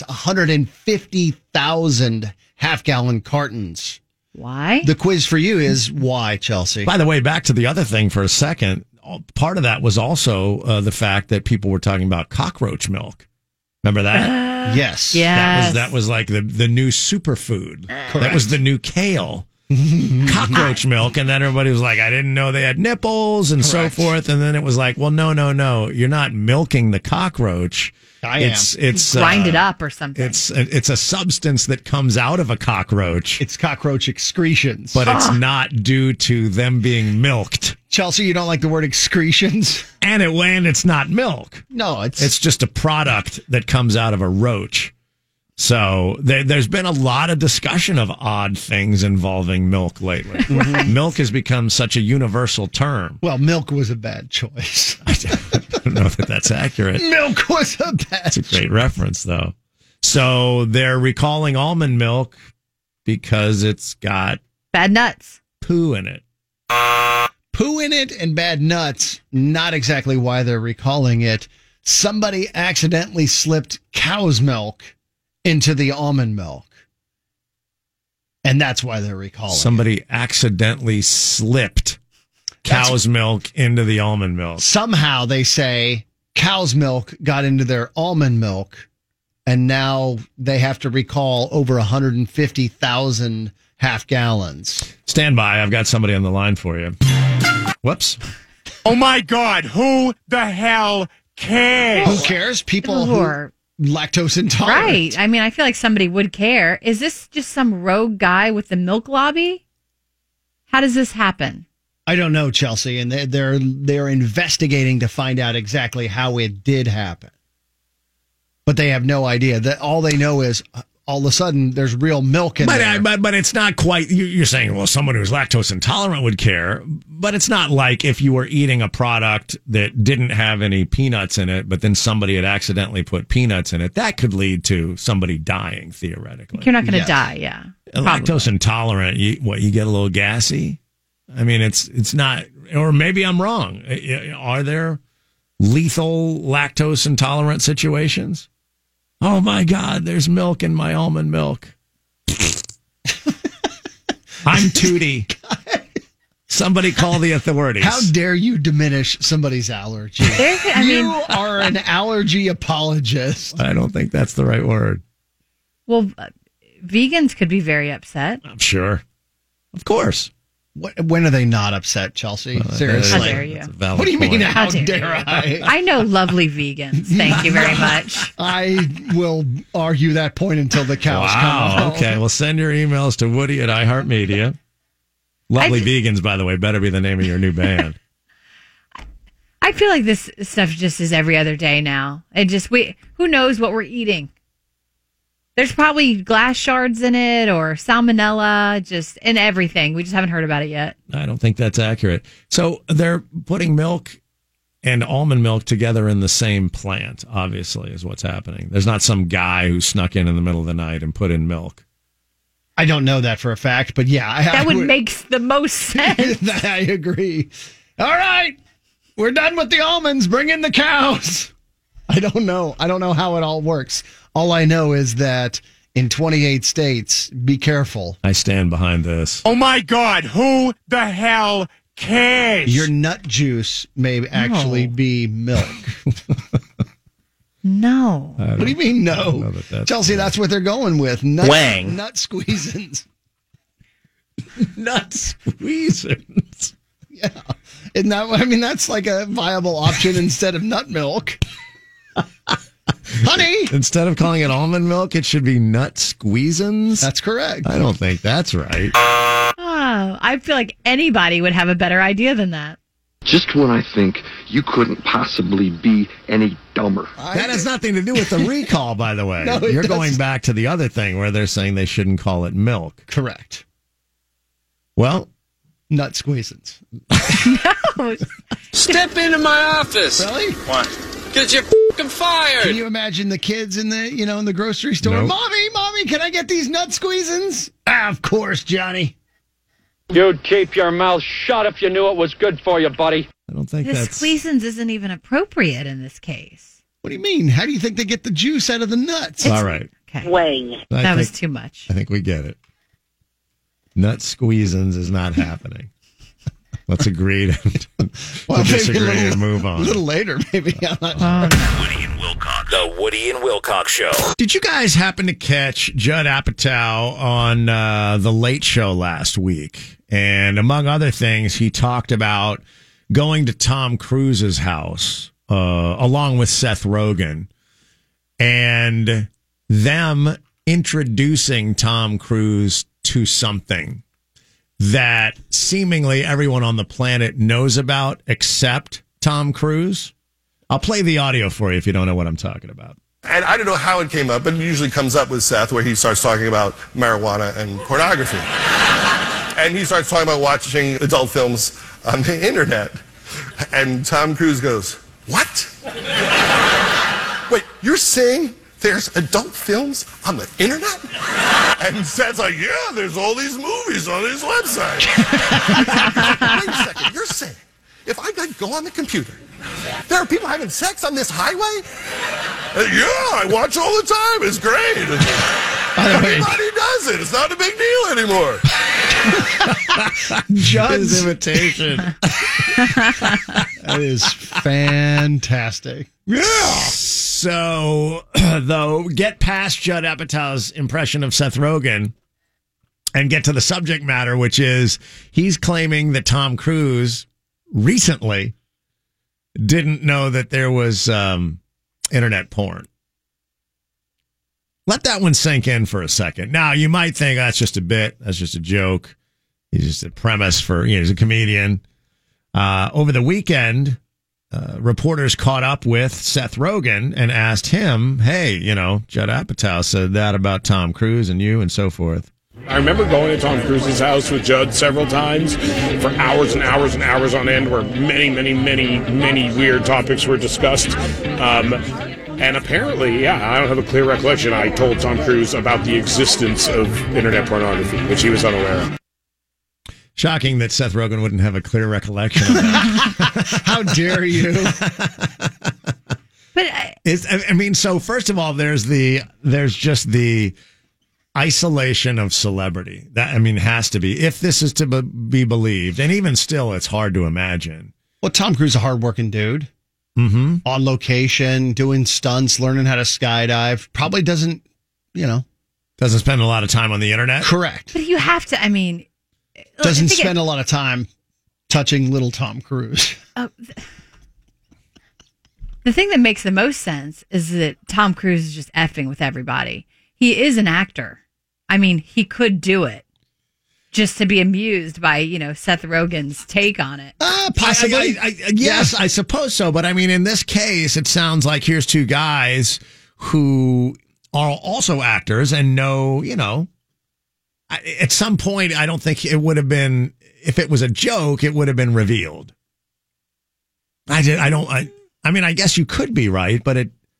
150,000 half-gallon cartons. Why? The quiz for you is why, Chelsea? By the way, back to the other thing for a second. Part of that was also the fact that people were talking about cockroach milk. Remember that? Yes. That was like the new superfood. That was the new kale. Cockroach milk. And then everybody was like, I didn't know they had nipples and so forth. And then it was like, well, no. You're not milking the cockroach. It's grind it up or something. It's a substance that comes out of a cockroach. It's cockroach excretions. But it's not due to them being milked. Chelsea, you don't like the word excretions? And it's not milk. No, it's just a product that comes out of a roach. So there's been a lot of discussion of odd things involving milk lately. Milk has become such a universal term. Well, milk was a bad choice. I don't know that that's accurate. Milk was a bad choice. It's a great reference, though. So they're recalling almond milk because it's got bad nuts, poo in it. Poo in it and bad nuts. Not exactly why they're recalling it. Somebody accidentally slipped cow's milk into the almond milk. And that's why they're recalling Somebody accidentally slipped cow's milk into the almond milk. Somehow they say cow's milk got into their almond milk, and now they have to recall over 150,000 half gallons. Stand by. I've got somebody on the line for you. Whoops. Oh, my God. Who the hell cares? Who cares? People who are lactose intolerant. Right. I mean, I feel like somebody would care. Is this just some rogue guy with the milk lobby? How does this happen? I don't know, Chelsea, and they're investigating to find out exactly how it did happen. But they have no idea. That all they know is all of a sudden there's real milk in there. But it's not quite. You're saying, well, someone who's lactose intolerant would care, but it's not like if you were eating a product that didn't have any peanuts in it, but then somebody had accidentally put peanuts in it. That could lead to somebody dying theoretically. You're not going to die, yeah. Lactose intolerant, you get a little gassy. I mean, it's not, or maybe I'm wrong. Are there lethal lactose intolerant situations? Oh my God, there's milk in my almond milk. I'm Tootie. Somebody call the authorities. How dare you diminish somebody's allergy? You are an allergy apologist. I don't think that's the right word. Well, vegans could be very upset. I'm sure. Of course. When are they not upset, Chelsea? Seriously. How dare you? What do you mean, how dare I? I know lovely vegans. Thank you very much. I will argue that point until the cows come home. Okay, well, send your emails to Woody at iHeartMedia. Lovely Vegans, by the way, better be the name of your new band. I feel like this stuff just is every other day now. Who knows what we're eating? There's probably glass shards in it or salmonella, just in everything. We just haven't heard about it yet. I don't think that's accurate. So they're putting milk and almond milk together in the same plant, obviously, is what's happening. There's not some guy who snuck in the middle of the night and put in milk. I don't know that for a fact, but yeah. That would make the most sense. I agree. All right. We're done with the almonds. Bring in the cows. I don't know. I don't know how it all works. All I know is that in 28 states, be careful. I stand behind this. Oh, my God. Who the hell cares? Your nut juice may actually be milk. No. What do you mean, no? Chelsea, that's what they're going with. Nut squeezins. Nut squeezins. Yeah. Isn't that, I mean, that's like a viable option instead of nut milk. Honey! Instead of calling it almond milk, it should be nut squeezins? That's correct. I don't think that's right. Oh, I feel like anybody would have a better idea than that. Just when I think you couldn't possibly be any dumber. That has nothing to do with the recall, by the way. No, You're going back to the other thing where they're saying they shouldn't call it milk. Correct. Well, nut squeezins. No. Step into my office. Really? Why? Because you're f***ing fired. Can you imagine the kids in the, in the grocery store? Nope. Mommy, can I get these nut squeezins? Of course, Johnny. You'd keep your mouth shut if you knew it was good for you, buddy. I don't think The squeezins isn't even appropriate in this case. What do you mean? How do you think they get the juice out of the nuts? All right. Okay. Wang. That was too much. I think we get it. Nut squeezins is not happening. Let's agree to disagree and move on. A little later, maybe. Woody and Wilcox. The Woody and Wilcox Show. Did you guys happen to catch Judd Apatow on The Late Show last week? And among other things, he talked about going to Tom Cruise's house along with Seth Rogen and them introducing Tom Cruise to something that seemingly everyone on the planet knows about except Tom Cruise. I'll play the audio for you if you don't know what I'm talking about. And I don't know how it came up, but it usually comes up with Seth where he starts talking about marijuana and pornography. And he starts talking about watching adult films on the internet. And Tom Cruise goes, "What? Wait, you're saying there's adult films on the internet?" And Seth's like, "Yeah, there's all these movies on his website." Wait a second, you're saying if I go on the computer, there are people having sex on this highway? Yeah, I watch all the time. It's great. Everybody does it. It's not a big deal anymore. Judd's imitation. That is fantastic. Yeah. So, though, get past Judd Apatow's impression of Seth Rogen and get to the subject matter, which is he's claiming that Tom Cruise recently didn't know that there was internet porn. Let that one sink in for a second. Now, you might think that's just a bit. That's just a joke. He's just a premise for, he's a comedian. Over the weekend, reporters caught up with Seth Rogen and asked him, hey, Judd Apatow said that about Tom Cruise and you and so forth. I remember going to Tom Cruise's house with Judd several times for hours and hours and hours on end where many, many, many, many weird topics were discussed. And apparently, I don't have a clear recollection. I told Tom Cruise about the existence of internet pornography, which he was unaware of. Shocking that Seth Rogen wouldn't have a clear recollection of that. How dare you? But so first of all, there's just the isolation of celebrity. That, has to be, if this is to be believed. And even still, it's hard to imagine. Well, Tom Cruise is a hardworking dude. Mm-hmm. On location, doing stunts, learning how to skydive. Probably doesn't, Doesn't spend a lot of time on the internet? Correct. But you have to, I mean... Doesn't spend a lot of time touching little Tom Cruise. The thing that makes the most sense is that Tom Cruise is just effing with everybody. He is an actor. I mean, he could do it just to be amused by, Seth Rogen's take on it. Possibly. Yes, I suppose so. But I mean, in this case, it sounds like here's two guys who are also actors and know, at some point, I don't think it would have been, if it was a joke, it would have been revealed. I mean, I guess you could be right, but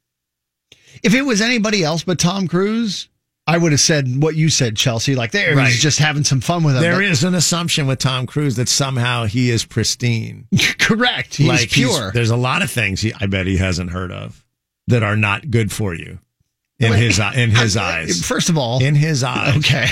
if it was anybody else but Tom Cruise, I would have said what you said, Chelsea. Like, he's just having some fun with him. There is an assumption with Tom Cruise that somehow he is pristine. Correct. He's pure. There's a lot of things I bet he hasn't heard of that are not good for you in his eyes. First of all, in his eyes. Okay.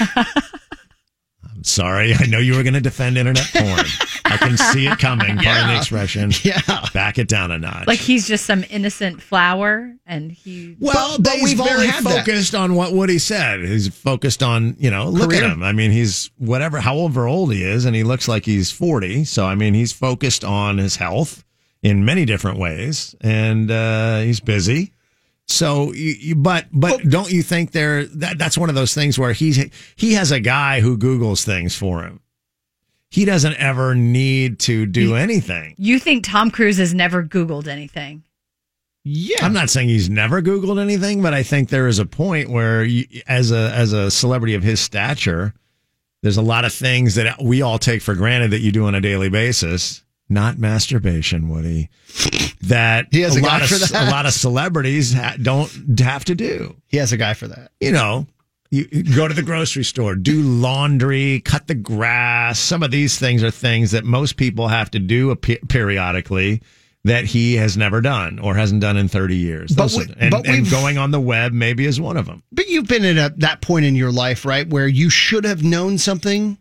I'm sorry. I know you were going to defend internet porn. I can see it coming. Pardon the expression. Yeah. Back it down a notch. Like he's just some innocent flower, and he. Well, but we've all focused on what Woody said. He's focused on, look at him. I mean, he's however old he is, and he looks like he's 40. So, I mean, he's focused on his health in many different ways, and he's busy. So, but don't you think that's one of those things where he has a guy who Googles things for him. He doesn't ever need to do anything. You think Tom Cruise has never Googled anything? Yeah. I'm not saying he's never Googled anything, but I think there is a point where as a celebrity of his stature, there's a lot of things that we all take for granted that you do on a daily basis. Not masturbation, Woody. That he has a guy for that. A lot of celebrities don't have to do. He has a guy for that. You go to the grocery store, do laundry, cut the grass. Some of these things are things that most people have to do periodically that he has never done or hasn't done in 30 years. And going on the web maybe is one of them. But you've been at that point in your life, right, where you should have known something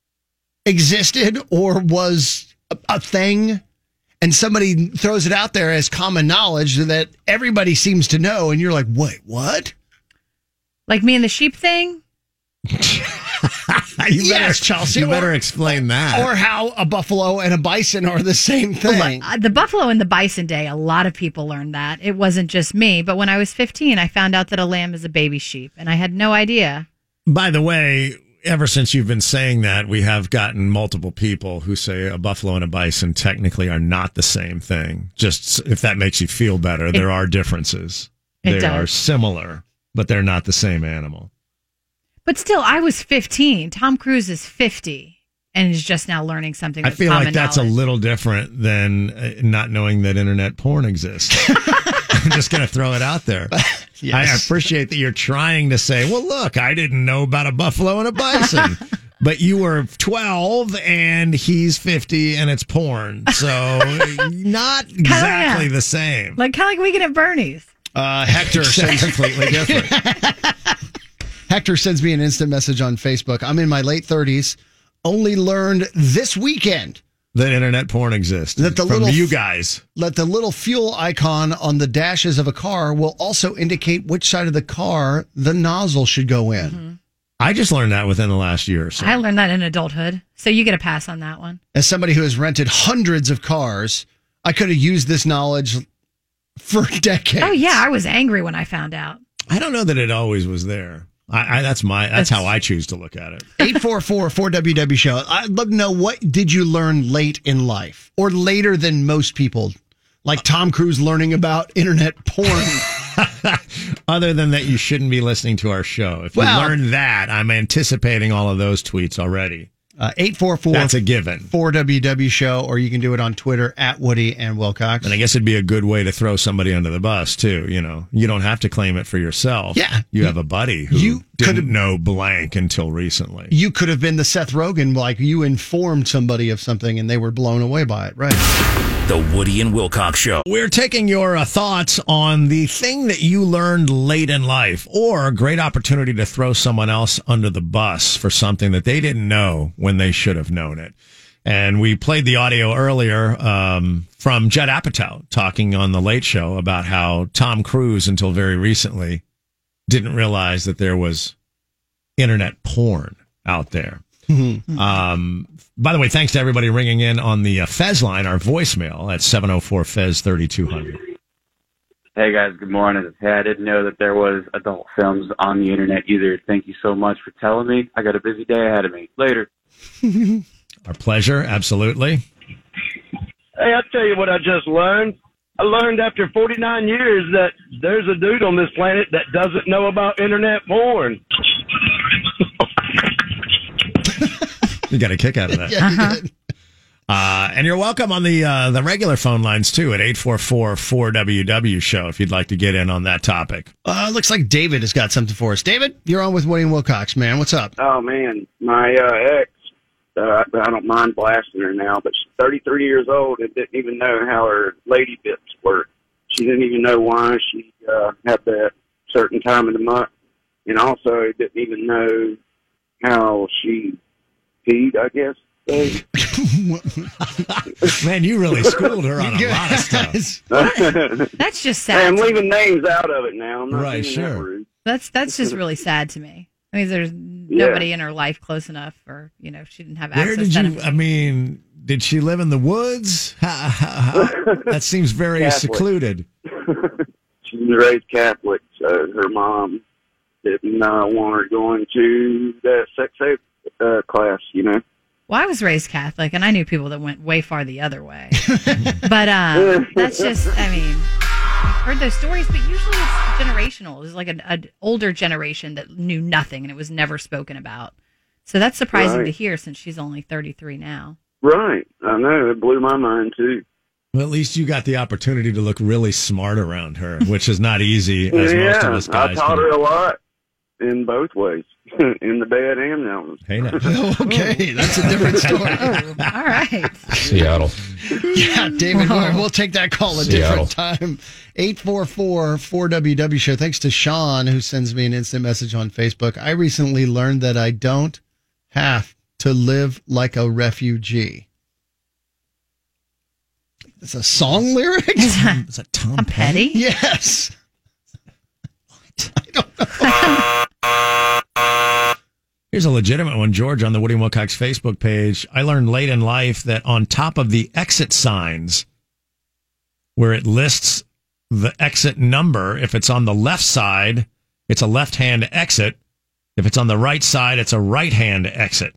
existed or was a thing, and somebody throws it out there as common knowledge that everybody seems to know, and you're like, wait, what? Like me and the sheep thing? Yes, Chelsea. You better explain that. Or how a buffalo and a bison are the same thing. The buffalo and the bison day, a lot of people learned that. It wasn't just me. But when I was 15, I found out that a lamb is a baby sheep, and I had no idea. By the way, ever since you've been saying that, we have gotten multiple people who say a buffalo and a bison technically are not the same thing. Just if that makes you feel better, there are differences. They are similar, but they're not the same animal. But still, I was 15. Tom Cruise is 50 and is just now learning something that's common knowledge. I feel like that's a little different than not knowing that internet porn exists. I'm just going to throw it out there. Yes. I appreciate that you're trying to say, well, look, I didn't know about a buffalo and a bison. But you were 12 and he's 50 and it's porn. So not exactly the same. Kind of like Weekend at Bernie's. Hector says completely different. Hector sends me an instant message on Facebook. I'm in my late 30s. Only learned this weekend that internet porn exists. You guys. That the little fuel icon on the dashes of a car will also indicate which side of the car the nozzle should go in. Mm-hmm. I just learned that within the last year or so. I learned that in adulthood. So you get a pass on that one. As somebody who has rented hundreds of cars, I could have used this knowledge for decades. Oh, yeah. I was angry when I found out. I don't know that it always was there. That's how I choose to look at it. 844-4WW show. I'd love to know, what did you learn late in life or later than most people? Like Tom Cruise learning about internet porn. Other than that, you shouldn't be listening to our show. If you learned that, I'm anticipating all of those tweets already. 844. That's a given. 4WW show, or you can do it on Twitter at Woody and Wilcox. And I guess it'd be a good way to throw somebody under the bus too. You don't have to claim it for yourself. Yeah, you have a buddy who didn't know blank until recently. You could have been the Seth Rogen, like you informed somebody of something and they were blown away by it, right? The Woody and Wilcox Show. We're taking your thoughts on the thing that you learned late in life, or a great opportunity to throw someone else under the bus for something that they didn't know when they should have known it. And we played the audio earlier from Judd Apatow talking on The Late Show about how Tom Cruise, until very recently, didn't realize that there was internet porn out there. By the way, thanks to everybody ringing in on the Fez line, our voicemail at 704-FEZ-3200. Hey guys, good morning. Hey, I didn't know that there was adult films on the internet either. Thank you so much for telling me. I got a busy day ahead of me. Later. Our pleasure, absolutely. Hey, I'll tell you what I just learned. I learned after 49 years that there's a dude on this planet that doesn't know about internet porn. You got a kick out of that. Yeah, you did. And you're welcome on the regular phone lines, too, at 844-4WW show, if you'd like to get in on that topic. Looks like David has got something for us. David, you're on with Woody and Wilcox, man. What's up? Oh, man. My ex, I don't mind blasting her now, but she's 33 years old and didn't even know how her lady bits work. She didn't even know why she had that certain time of the month. And also didn't even know how she peed, I guess. Man, you really schooled her on a lot of stuff. That's just sad. Hey, I'm leaving names out of it now. I'm not Right, being sure. that rude. That's just really sad to me. I mean, there's nobody in her life close enough, or she didn't have access. Where did you? I mean, did she live in the woods? That seems very Catholic. secluded. She was raised Catholic, so her mom didn't want her going to that sex ed class, Well, I was raised Catholic, and I knew people that went way far the other way. But that's just, I mean, I've heard those stories, but usually it's generational. There's like an older generation that knew nothing, and it was never spoken about. So that's surprising to hear, since she's only 33 now. Right. I know. It blew my mind, too. Well, at least you got the opportunity to look really smart around her, which is not easy, as most of us guys I taught can. her a lot in both ways, in the bed and out. Hey, now. Okay, that's a different story. All right. Seattle. Yeah, David, we'll take that call a different time. 844-4WW show. Thanks to Sean, who sends me an instant message on Facebook. I recently learned that I don't have to live like a refugee. It's a song lyric? Is that Tom Petty? Yes. Here's a legitimate one, George, on the Woody and Wilcox Facebook page. I learned late in life that on top of the exit signs, where it lists the exit number, if it's on the left side, it's a left-hand exit. If it's on the right side, it's a right-hand exit.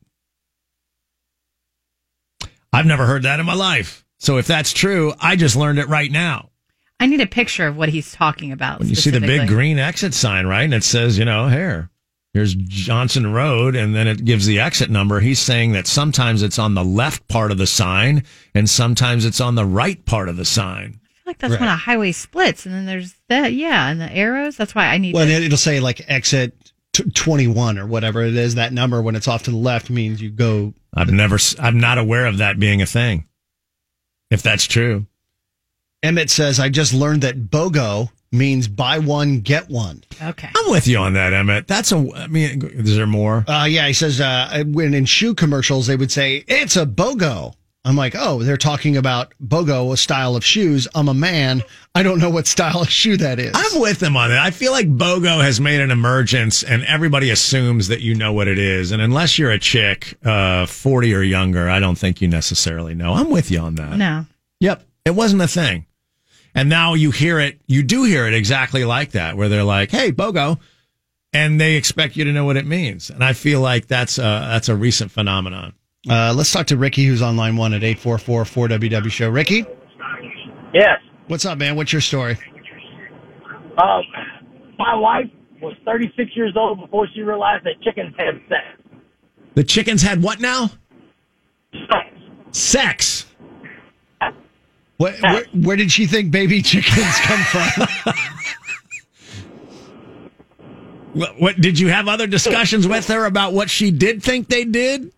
I've never heard that in my life. So if that's true, I just learned it right now. I need a picture of what he's talking about. When you see the big green exit sign, right, and it says, here's Johnson Road, and then it gives the exit number. He's saying that sometimes it's on the left part of the sign, and sometimes it's on the right part of the sign. I feel like that's when a highway splits, and then there's that, and the arrows. That's why I need. Well, it'll say like exit 21 or whatever it is. That number, when it's off to the left, means you go. I'm not aware of that being a thing. If that's true. Emmett says, I just learned that BOGO means buy one, get one. Okay. I'm with you on that, Emmett. Is there more? Yeah, he says, when in shoe commercials, they would say, it's a BOGO. I'm like, oh, they're talking about BOGO, a style of shoes. I'm a man. I don't know what style of shoe that is. I'm with them on it. I feel like BOGO has made an emergence, and everybody assumes that you know what it is. And unless you're a chick, 40 or younger, I don't think you necessarily know. I'm with you on that. No. Yep. It wasn't a thing. And now you do hear it exactly like that, where they're like, hey, BOGO, and they expect you to know what it means. And I feel like that's a recent phenomenon. Let's talk to Ricky, who's on line 1 at 844-4WW show. Ricky? Yes. What's up, man? What's your story? My wife was 36 years old before she realized that chickens had sex. The chickens had what now? Sex. Where did she think baby chickens come from? What did you have other discussions with her about what she did think they did?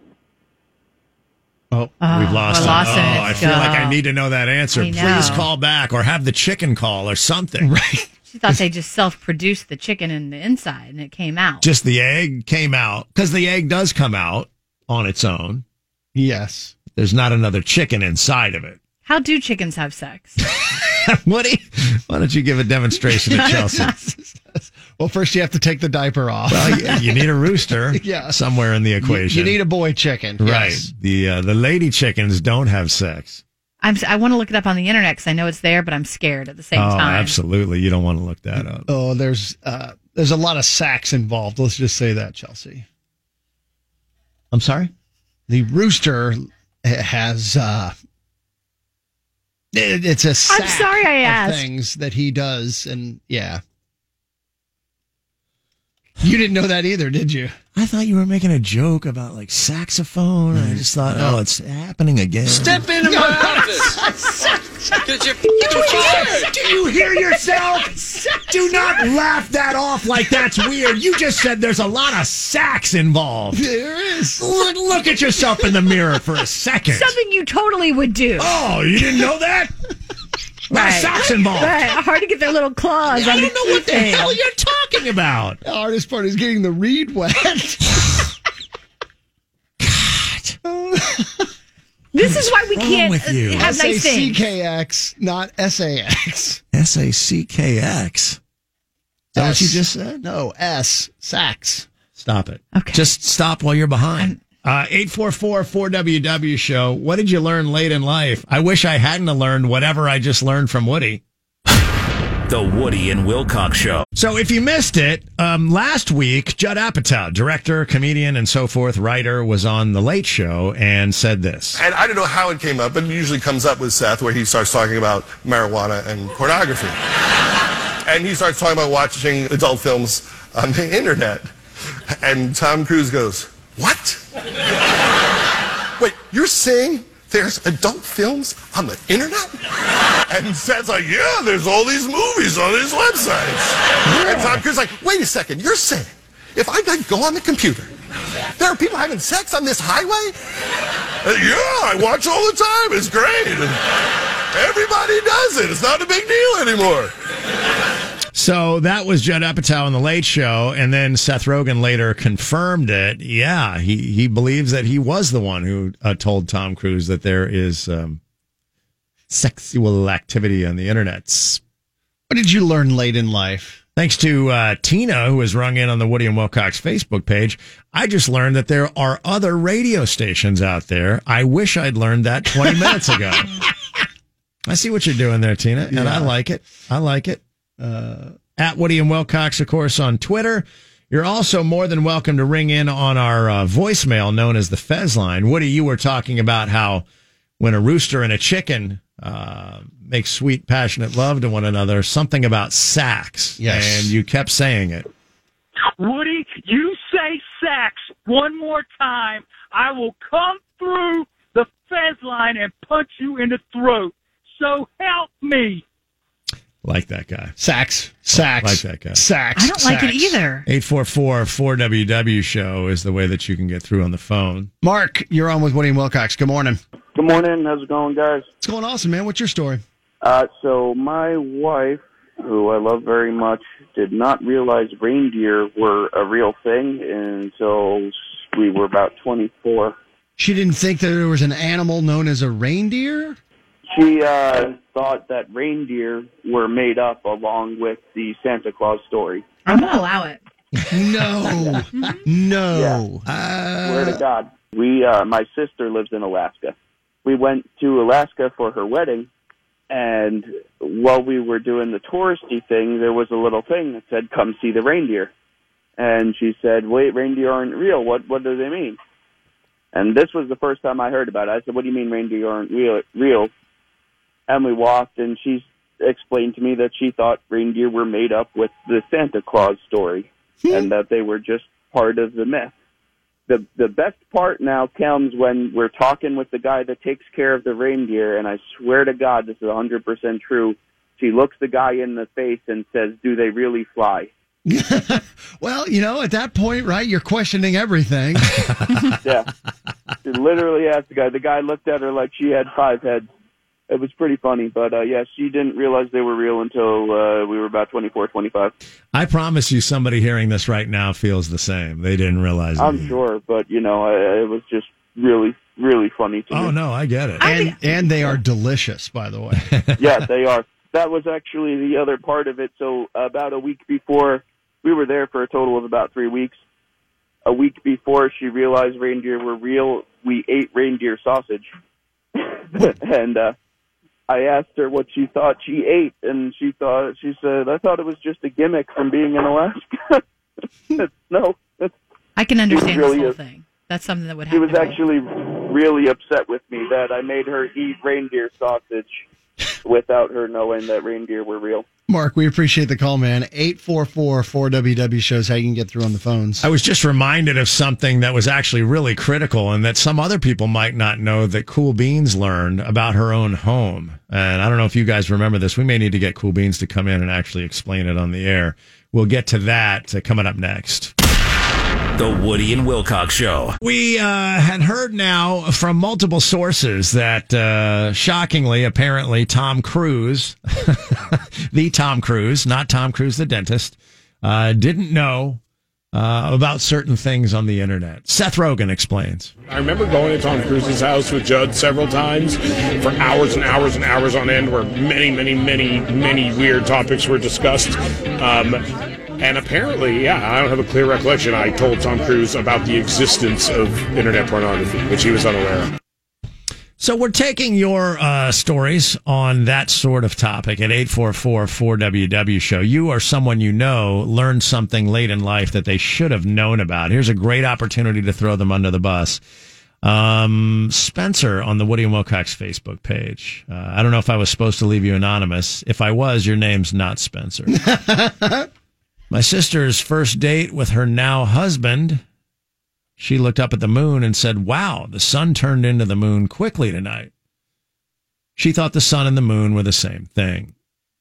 Oh, we've lost her. I feel like I need to know that answer. Please call back or have the chicken call or something. Right. She thought they just self-produced the chicken in the inside and it came out. Just the egg came out, because the egg does come out on its own. Yes. There's not another chicken inside of it. How do chickens have sex? Woody, why don't you give a demonstration at Chelsea? Well, first you have to take the diaper off. Well, you need a rooster somewhere in the equation. You need a boy chicken. Right. Yes. The lady chickens don't have sex. I want to look it up on the internet because I know it's there, but I'm scared at the same time. Absolutely. You don't want to look that up. Oh, there's a lot of sacks involved. Let's just say that, Chelsea. I'm sorry? The rooster has it's a sack I'm sorry I of asked. things that he does, and yeah. You didn't know that either, did you? I thought you were making a joke about like saxophone. I just thought, it's happening again. Step into my office. Do you hear yourself? Do not laugh that off like that's weird. You just said there's a lot of sax involved. There is. Look at yourself in the mirror for a second. Something you totally would do. Oh, you didn't know that? Right. Sax involved. Right. Hard to get their little claws on I the don't know what the hell you're talking about. The hardest part is getting the reed wet. This is why we can't with you? have nice things. SACKX, not SAX. SACKX. Is that what you just said? No, S. Sax. Stop it. Okay. Just stop while you're behind. 844-4WW show. What did you learn late in life? I wish I hadn't learned whatever I just learned from Woody. The Woody and Wilcox Show. So if you missed it, last week, Judd Apatow, director, comedian, and so forth, writer, was on The Late Show and said this. And I don't know how it came up, but it usually comes up with Seth where he starts talking about marijuana and pornography. And he starts talking about watching adult films on the internet. And Tom Cruise goes, "What? Wait, you're saying there's adult films on the internet?" And Seth's like, "Yeah, there's all these movies on these websites." And Tom Cruise is like, "Wait a second, you're saying if I go on the computer, there are people having sex on this highway?" "Yeah, I watch all the time. It's great. Everybody does it. It's not a big deal anymore." So that was Judd Apatow on The Late Show, and then Seth Rogen later confirmed it. Yeah, he believes that he was the one who told Tom Cruise that there is sexual activity on the internet. What did you learn late in life? Thanks to Tina, who has rung in on the Woody and Wilcox Facebook page. I just learned that there are other radio stations out there. I wish I'd learned that 20 minutes ago. I see what you're doing there, Tina, and I like it. I like it. At Woody and Wilcox, of course, on Twitter. You're also more than welcome to ring in on our voicemail known as the Fez line. Woody, you were talking about how when a rooster and a chicken make sweet, passionate love to one another, something about sax. Yes. And you kept saying it. Woody, you say sex one more time, I will come through the Fez line and punch you in the throat. So help me. Like that guy. Sax. Like that guy. Sax. I don't like it either. 844-4WW show is the way that you can get through on the phone. Mark, you're on with Woody and Wilcox. Good morning. Good morning. How's it going, guys? It's going awesome, man. What's your story? So my wife, who I love very much, did not realize reindeer were a real thing until we were about 24. She didn't think that there was an animal known as a reindeer? She thought that reindeer were made up along with the Santa Claus story. I'm going to allow it. No. No. Swear to God. My sister lives in Alaska. We went to Alaska for her wedding, and while we were doing the touristy thing, there was a little thing that said, "Come see the reindeer." And she said, "Wait, reindeer aren't real. What do they mean?" And this was the first time I heard about it. I said, "What do you mean reindeer aren't real?" And we walked, and she explained to me that she thought reindeer were made up with the Santa Claus story, and that they were just part of the myth. The best part now comes when we're talking with the guy that takes care of the reindeer, and I swear to God this is 100% true. She looks the guy in the face and says, "Do they really fly?" Well, at that point, right, you're questioning everything. Yeah. She literally asked the guy. The guy looked at her like she had 5 heads. It was pretty funny, but yeah, she didn't realize they were real until we were about 24, 25. I promise you somebody hearing this right now feels the same. They didn't realize it. I'm sure, but, it was just really, really funny to me. Oh, no, I get it. And they are delicious, by the way. Yeah, they are. that was actually the other part of it. So about a week before, we were there for a total of about 3 weeks. A week before she realized reindeer were real, we ate reindeer sausage. And I asked her what she thought she ate, and she said, I thought it was just a gimmick from being in Alaska. No. I can understand this whole thing. That's something that would She happen. was actually really upset with me that I made her eat reindeer sausage without her knowing that reindeer were real. Mark, we appreciate the call, man. 844-4WW shows how you can get through on the phones. I was just reminded of something that was actually really critical and that some other people might not know that Cool Beans learned about her own home. And I don't know if you guys remember this. We may need to get Cool Beans to come in and actually explain it on the air. We'll get to that coming up next. The Woody and Wilcox Show. We had heard now from multiple sources that, shockingly, apparently, Tom Cruise, the Tom Cruise, not Tom Cruise the dentist, didn't know about certain things on the internet. Seth Rogen explains. I remember going to Tom Cruise's house with Judd several times for hours and hours and hours on end where many weird topics were discussed. And apparently, I don't have a clear recollection. I told Tom Cruise about the existence of internet pornography, which he was unaware of. So we're taking your stories on that sort of topic at 844-4WW show. You or someone you know learned something late in life that they should have known about. Here's a great opportunity to throw them under the bus. Spencer on the Woody and Wilcox Facebook page. I don't know if I was supposed to leave you anonymous. If I was, your name's not Spencer. My sister's first date with her now husband, she looked up at the moon and said, wow, the sun turned into the moon quickly tonight. She thought the sun and the moon were the same thing.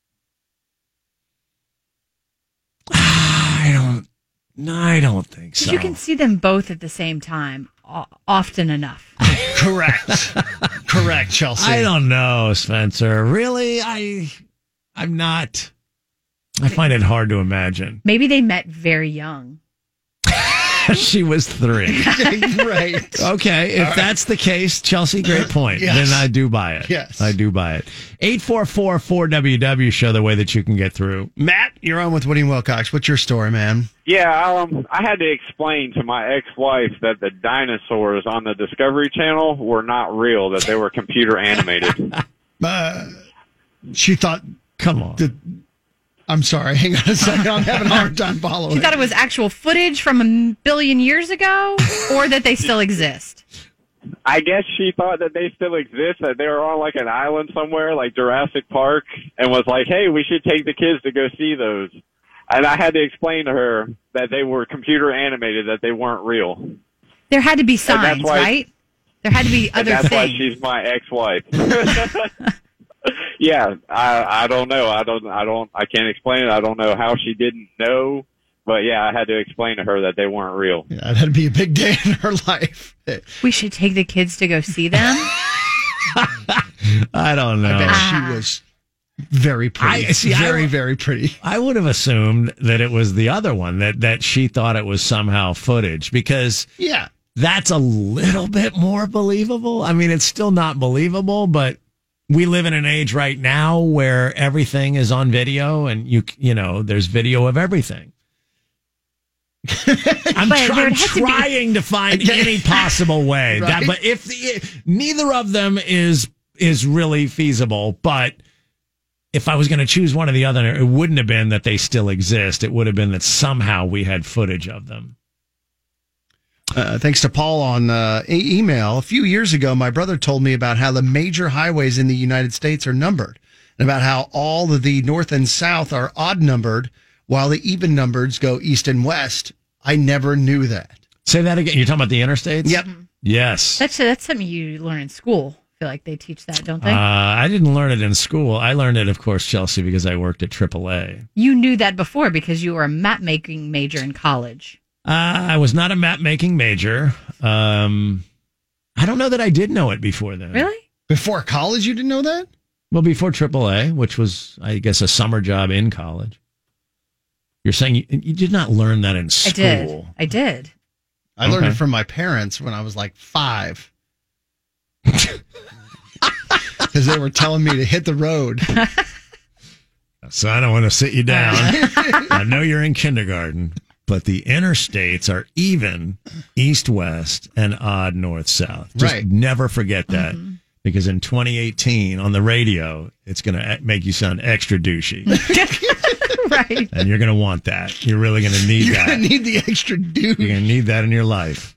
I don't think so. You can see them both at the same time often enough. Correct, Chelsea. I don't know, Spencer. Really? I'm not. I find it hard to imagine. Maybe they met very young. She was 3. Right. Okay. If that's the case, Chelsea, great point. Yes. Then I do buy it. Yes. I do buy it. 844-4WW show the way that you can get through. Matt, you're on with Woody and Wilcox. What's your story, man? Yeah, I had to explain to my ex-wife that the dinosaurs on the Discovery Channel were not real, that they were computer animated. She thought... Come on. I'm sorry. Hang on a second. I'm having a hard time following. She thought it was actual footage from a billion years ago, or that they still exist. I guess she thought that they still exist, that they were on like an island somewhere, like Jurassic Park, and was like, hey, we should take the kids to go see those. And I had to explain to her that they were computer animated, that they weren't real. There had to be signs, right? There had to be other things. That's why things. she's my ex-wife. Yeah, I don't know. I can't explain it. I don't know how she didn't know, but yeah, I had to explain to her that they weren't real. Yeah, that'd be a big day in her life. We should take the kids to go see them. I don't know. I bet she was very pretty. Very pretty. I would have assumed that it was the other one, that she thought it was somehow footage, because that's a little bit more believable. I mean, it's still not believable, but we live in an age right now where everything is on video, and you know, there's video of everything. I'm trying to find any possible way. Right? But if neither of them is really feasible, but if I was going to choose one or the other, it wouldn't have been that they still exist. It would have been that somehow we had footage of them. Thanks to Paul on email. A few years ago, my brother told me about how the major highways in the United States are numbered, and about how all of the north and south are odd numbered, while the even numbers go east and west. I never knew that. Say that again. You're talking about the interstates? Yep. Yes. That's something you learn in school. I feel like they teach that, don't they? I didn't learn it in school. I learned it, of course, Chelsea, because I worked at AAA. You knew that before because you were a map-making major in college. I was not a map-making major. I don't know that I did know it before then. Really? Before college, you didn't know that? Well, before AAA, which was, I guess, a summer job in college. You're saying you did not learn that in school? I did. I learned it from my parents when I was like 5. Because they were telling me to hit the road. So I don't want to sit you down. I know you're in kindergarten, but the interstates are even east-west and odd north-south. Just never forget that. Because in 2018 on the radio, it's going to make you sound extra douchey. Right. And you're going to want that. You're really going to need that. You're going to need the extra douche. You're going to need that in your life.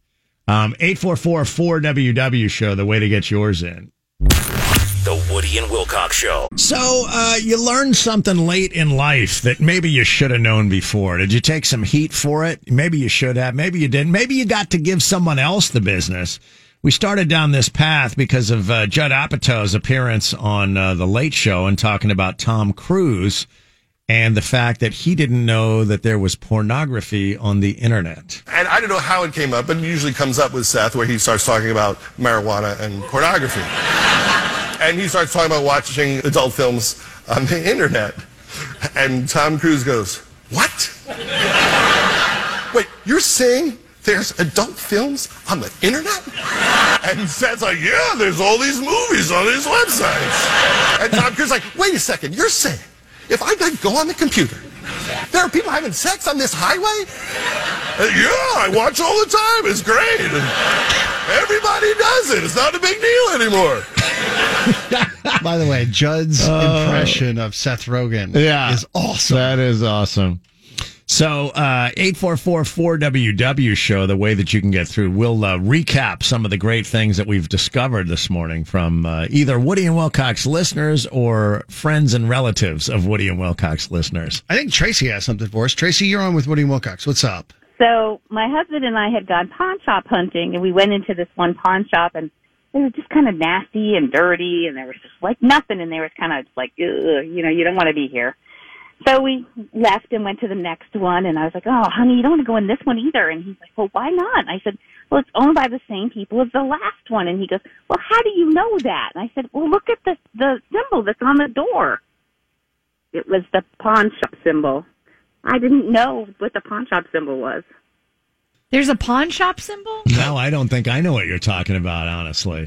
844-4WW show, the way to get yours in. The Woody and Wilcox Show. So, you learned something late in life that maybe you should have known before. Did you take some heat for it? Maybe you should have. Maybe you didn't. Maybe you got to give someone else the business. We started down this path because of Judd Apatow's appearance on The Late Show and talking about Tom Cruise and the fact that he didn't know that there was pornography on the internet. And I don't know how it came up, but it usually comes up with Seth where he starts talking about marijuana and pornography. And he starts talking about watching adult films on the internet. And Tom Cruise goes, "What? Wait, you're saying there's adult films on the internet?" And Seth's like, "Yeah, there's all these movies on these websites." And Tom Cruise is like, "Wait a second, you're saying if I go on the computer, there are people having sex on this highway?" "Yeah, I watch all the time. It's great. And everybody does it. It's not a big deal anymore." By the way, Judd's impression of Seth Rogen is awesome. That is awesome. So, 844-4WW show, the way that you can get through. We'll recap some of the great things that we've discovered this morning from either Woody and Wilcox listeners or friends and relatives of Woody and Wilcox listeners. I think Tracy has something for us. Tracy, you're on with Woody and Wilcox. What's up? So my husband and I had gone pawn shop hunting, and we went into this one pawn shop, and it was just kind of nasty and dirty, and there was just like nothing in there. It was kind of like, you don't want to be here. So we left and went to the next one, and I was like, "Oh, honey, you don't want to go in this one either." And he's like, "Well, why not?" And I said, "Well, it's owned by the same people as the last one." And he goes, "Well, how do you know that?" And I said, "Well, look at the symbol that's on the door." It was the pawn shop symbol. I didn't know what the pawn shop symbol was. There's a pawn shop symbol? No, I don't think I know what you're talking about, honestly.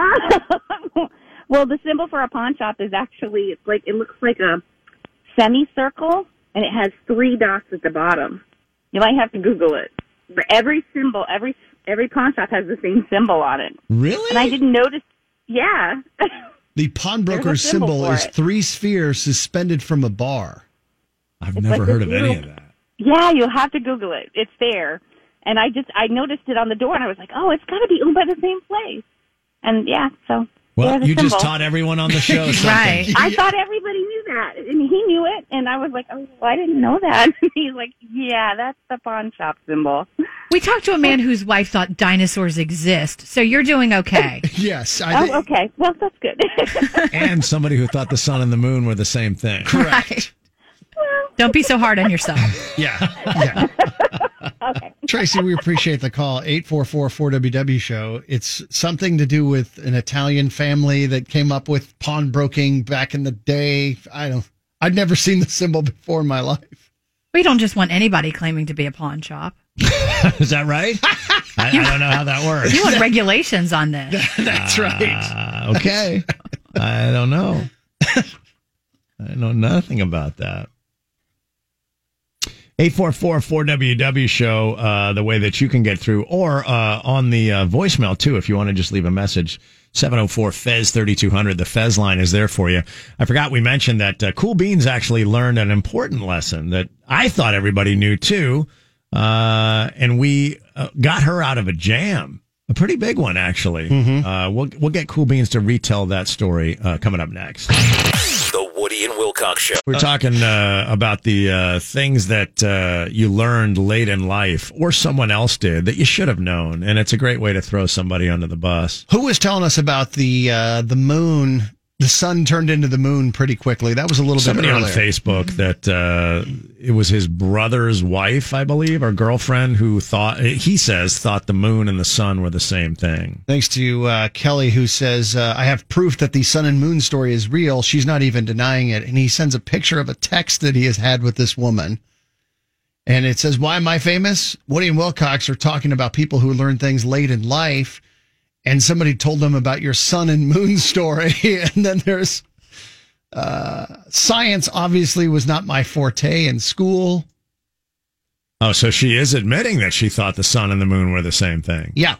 Well, the symbol for a pawn shop is actually, it looks like a semicircle, and it has 3 dots at the bottom. You might have to Google it. But every symbol, every pawn shop has the same symbol on it. Really? And I didn't notice. Yeah. The pawnbroker's symbol is 3 spheres suspended from a bar. I've never heard of any of that. Yeah, you'll have to Google it. It's there. And I noticed it on the door, and I was like, "Oh, it's got to be owned by the same place." And yeah, so. Well, you just taught everyone on the show something. Right. I thought everybody knew that, and he knew it, and I was like, "Oh, well, I didn't know that." And he's like, "Yeah, that's the pawn shop symbol." We talked to a man whose wife thought dinosaurs exist, so you're doing okay. Yes. Okay. Well, that's good. And somebody who thought the sun and the moon were the same thing. Correct. Right. Don't be so hard on yourself. Yeah. Okay. Tracy, we appreciate the call. 844-4WW show. It's something to do with an Italian family that came up with pawnbroking back in the day. I'd never seen the symbol before in my life. We don't just want anybody claiming to be a pawn shop. Is that right? I don't know how that works. You want regulations on this. That's right. Okay. I don't know. I know nothing about that. 844-4WW show, the way that you can get through, or on the voicemail, too, if you want to just leave a message. 704-FEZ-3200. The Fez line is there for you. I forgot we mentioned that Cool Beans actually learned an important lesson that I thought everybody knew, too, and we got her out of a jam. A pretty big one, actually. Mm-hmm. We'll get Cool Beans to retell that story coming up next. The Woody and Wilcox Show. We're talking about the things that you learned late in life or someone else did that you should have known. And it's a great way to throw somebody under the bus. Who was telling us about the moon? The sun turned into the moon pretty quickly. That was a little Somebody bit earlier. on Facebook that it was his brother's wife, I believe, or girlfriend, who thought the moon and the sun were the same thing. Thanks to Kelly, who says, I have proof that the sun and moon story is real. She's not even denying it. And he sends a picture of a text that he has had with this woman. And it says, "Why am I famous? Woody and Wilcox are talking about people who learn things late in life. And somebody told them about your sun and moon story." And then there's Science obviously was not my forte in school. Oh, so she is admitting that she thought the sun and the moon were the same thing. Yeah.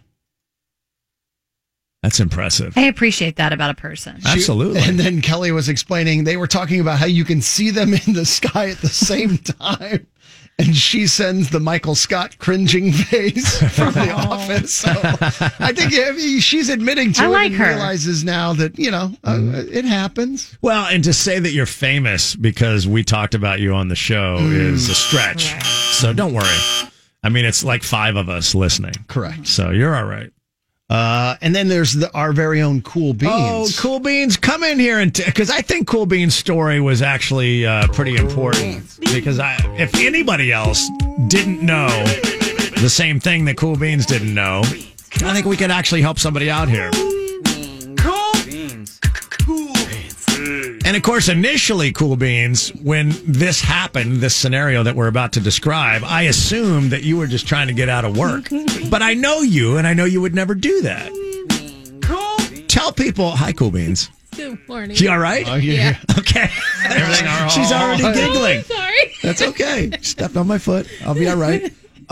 That's impressive. I appreciate that about a person. Absolutely. And then Kelly was explaining, they were talking about how you can see them in the sky at the same time. And she sends the Michael Scott cringing face from The Office. So I think she's admitting to it and realizes now that, it happens. Well, and to say that you're famous because we talked about you on the show is a stretch. Right. So don't worry. I mean, it's like 5 of us listening. Correct. So you're all right. And then there's our very own Cool Beans. Oh, Cool Beans, come in here because I think Cool Beans' story was actually pretty important. Because if anybody else didn't know the same thing that Cool Beans didn't know, I think we could actually help somebody out here. Cool Beans. Cool Beans. And of course, initially, Cool Beans, when this happened, this scenario that we're about to describe, I assumed that you were just trying to get out of work. But I know you, and I know you would never do that. Cool. Tell people, hi, Cool Beans. Good morning. You all right? Oh, yeah. Okay. She's already giggling. Oh, sorry. That's okay. Stepped on my foot. I'll be all right.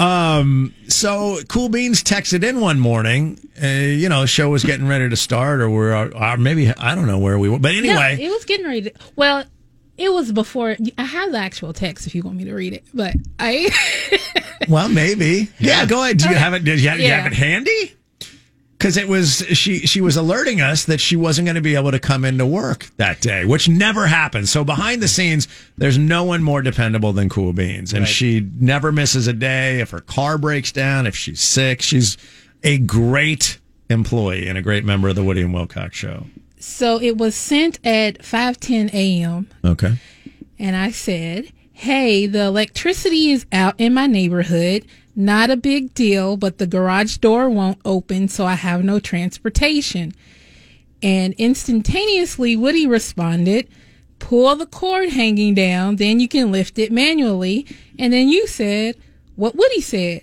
So Cool Beans texted in one morning. The show was getting ready to start, or maybe I don't know where we were. But anyway, no, it was getting ready. Well, it was before. I have the actual text if you want me to read it, but I. Well, maybe. Yeah, go ahead. Do you have it? Did you have it handy? Because it was she was alerting us that she wasn't going to be able to come into work that day, which never happens. So behind the scenes, there's no one more dependable than Cool Beans, and she never misses a day. If her car breaks down, if she's sick, she's a great employee and a great member of the Woody and Wilcox Show. So it was sent at 5:10 a.m. Okay, and I said, "Hey, the electricity is out in my neighborhood. Not a big deal, but the garage door won't open, so I have no transportation." And instantaneously, Woody responded, "Pull the cord hanging down, then you can lift it manually." And then you said what Woody said.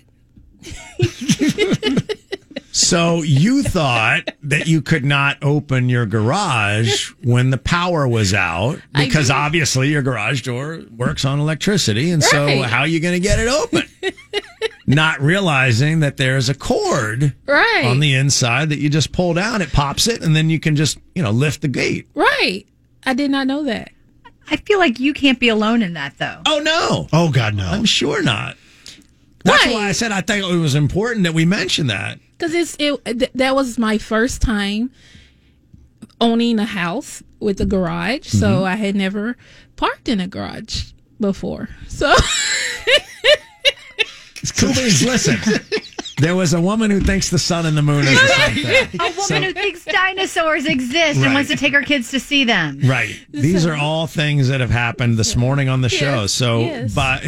So you thought that you could not open your garage when the power was out because obviously your garage door works on electricity. And so how are you going to get it open? Not realizing that there's a cord on the inside that you just pull down, it pops it, and then you can just, lift the gate. Right. I did not know that. I feel like you can't be alone in that, though. Oh, no. Oh, God, no. I'm sure not. That's why I said I think it was important that we mention that. Because that was my first time owning a house with a garage, so I had never parked in a garage before. So, Cool Beans, listen. There was a woman who thinks the sun and the moon is the same thing. A woman who thinks dinosaurs exist and wants to take her kids to see them. Right. These are all things that have happened this morning on the show. So, but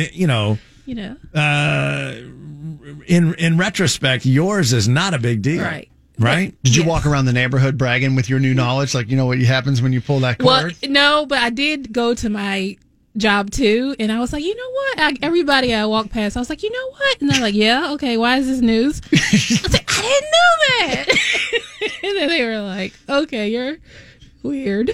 in retrospect, yours is not a big deal. Right? Did you walk around the neighborhood bragging with your new knowledge? Like, what happens when you pull that cord? Well, no, but I did go to my job too, and I was like, you know what? Everybody I walked past, I was like, you know what? And they're like, yeah, okay, why is this news? I was like, I didn't know that. And then they were like, okay, you're weird.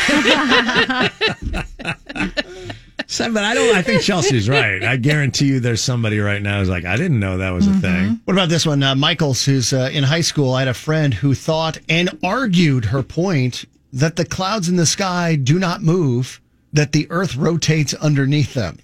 But I think Chelsea's right. I guarantee you there's somebody right now who's like, I didn't know that was a thing. What about this one? Michaels, who's in high school, I had a friend who thought and argued her point that the clouds in the sky do not move, that the earth rotates underneath them.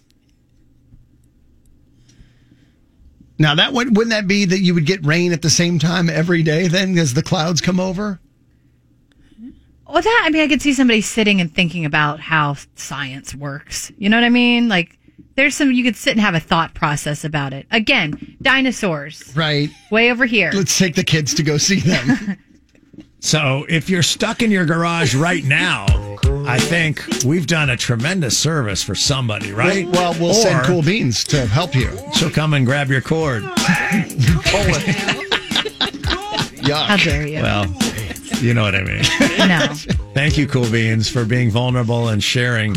Now, wouldn't that be that you would get rain at the same time every day then as the clouds come over? Well, I could see somebody sitting and thinking about how science works. You know what I mean? Like, you could sit and have a thought process about it. Again, dinosaurs. Right. Way over here. Let's take the kids to go see them. So if you're stuck in your garage right now, I think we've done a tremendous service for somebody, right? Well, we'll send Cool Beans to help you. She'll come and grab your cord. Yuck. How dare you? Well, you know what I mean. No. Thank you, Cool Beans, for being vulnerable and sharing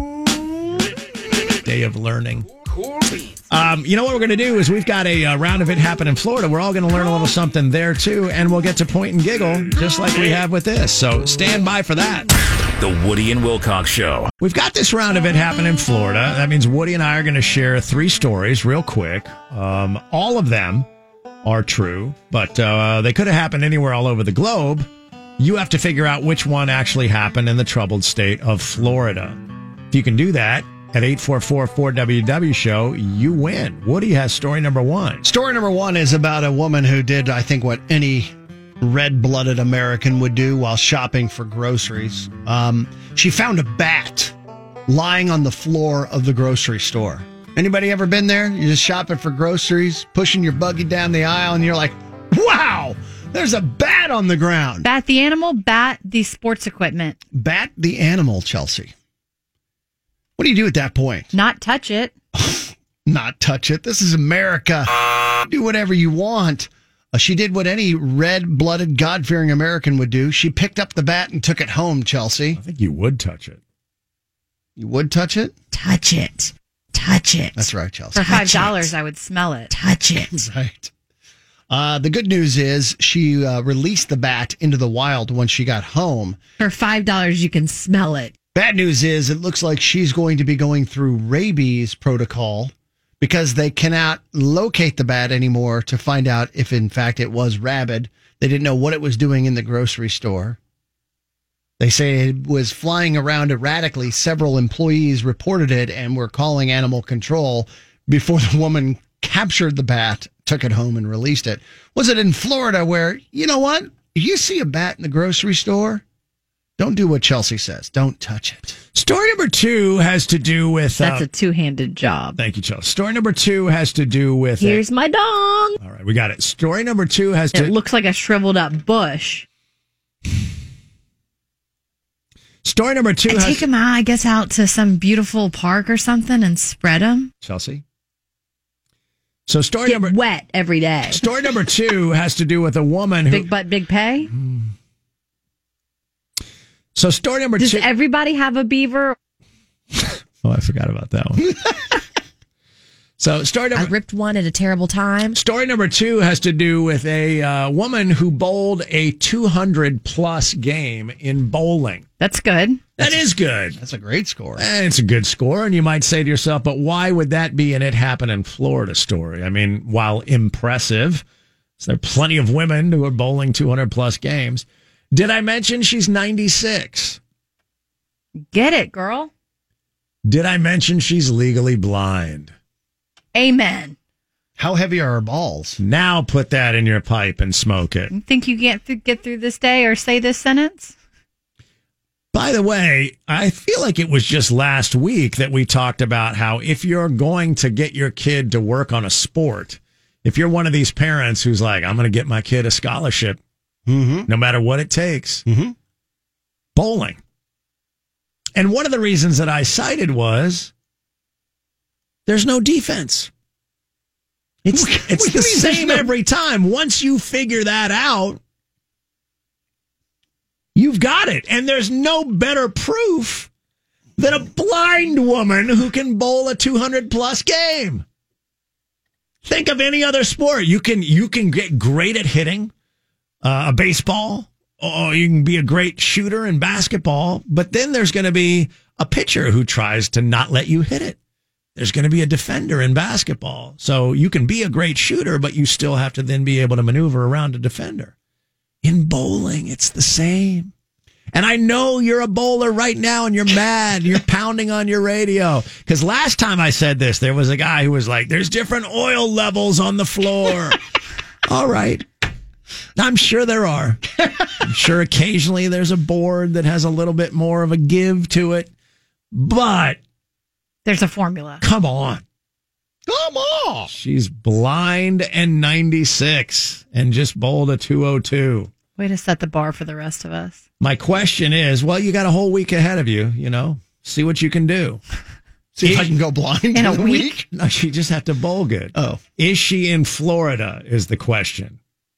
day of learning. You know what we're going to do is we've got a round of It Happened in Florida. We're all going to learn a little something there, too, and we'll get to point and giggle just like we have with this. So stand by for that. The Woody and Wilcox Show. We've got this round of It Happened in Florida. That means Woody and I are going to share 3 stories real quick. All of them are true, but they could have happened anywhere all over the globe. You have to figure out which one actually happened in the troubled state of Florida. If you can do that at 844-4WW Show, you win. Woody has story number 1. Story number 1 is about a woman who did, I think, what any red-blooded American would do while shopping for groceries. She found a bat lying on the floor of the grocery store. Anybody ever been there? You're just shopping for groceries, pushing your buggy down the aisle, and you're like, wow, there's a bat on the ground. Bat the animal, bat the sports equipment. Bat the animal, Chelsea. What do you do at that point? Not touch it. Not touch it. This is America. Do whatever you want. She did what any red-blooded, God-fearing American would do. She picked up the bat and took it home, Chelsea. I think you would touch it. You would touch it? Touch it. Touch it. That's right, Chelsea. For $5, I would smell it. Touch it. Right. The good news is she released the bat into the wild when she got home. For $5, you can smell it. Bad news is it looks like she's going to be going through rabies protocol because they cannot locate the bat anymore to find out if, in fact, it was rabid. They didn't know what it was doing in the grocery store. They say it was flying around erratically. Several employees reported it and were calling animal control before the woman captured the bat, took it home, and released it. Was it in Florida where, you know what? If you see a bat in the grocery store, don't do what Chelsea says. Don't touch it. Story number 2 has to do with... That's a two-handed job. Thank you, Chelsea. Story number 2 has to do with... Here's my dong. All right, we got it. Story number 2 has to... It looks like a shriveled up bush. Story number 2 has... Take them out, I guess, out to some beautiful park or something and spread them. Chelsea? So story Get wet every day. Story number 2 has to do with a woman who... Big butt, big pay? So story number 2... Does everybody have a beaver? Oh, I forgot about that one. So story number... I ripped one at a terrible time. Story number 2 has to do with a woman who bowled a 200-plus game in bowling. That's good. That is good. That's a great score. It's a good score, and you might say to yourself, but why would that be an It Happened in Florida story? I mean, while impressive, there are plenty of women who are bowling 200-plus games. Did I mention she's 96? Get it, girl. Did I mention she's legally blind? Amen. How heavy are her balls? Now put that in your pipe and smoke it. You think you can't get through this day or say this sentence? By the way, I feel like it was just last week that we talked about how if you're going to get your kid to work on a sport, if you're one of these parents who's like, I'm going to get my kid a scholarship, no matter what it takes, bowling. And one of the reasons that I cited was there's no defense. It's the same every time. Once you figure that out, you've got it. And there's no better proof than a blind woman who can bowl a 200-plus game. Think of any other sport. You can get great at hitting a baseball, or you can be a great shooter in basketball, but then there's going to be a pitcher who tries to not let you hit it. There's going to be a defender in basketball. So you can be a great shooter, but you still have to then be able to maneuver around a defender. In bowling, it's the same. And I know you're a bowler right now and you're mad. You're pounding on your radio. Because last time I said this, there was a guy who was like, there's different oil levels on the floor. All right. I'm sure there are. I'm sure occasionally there's a board that has a little bit more of a give to it. But there's a formula. Come on. Come on. She's blind and 96 and just bowled a 202. Way to set the bar for the rest of us. My question is, well, you got a whole week ahead of you, see what you can do. See if I can go blind in a week? No, she just have to bowl good. Oh. Is she in Florida is the question.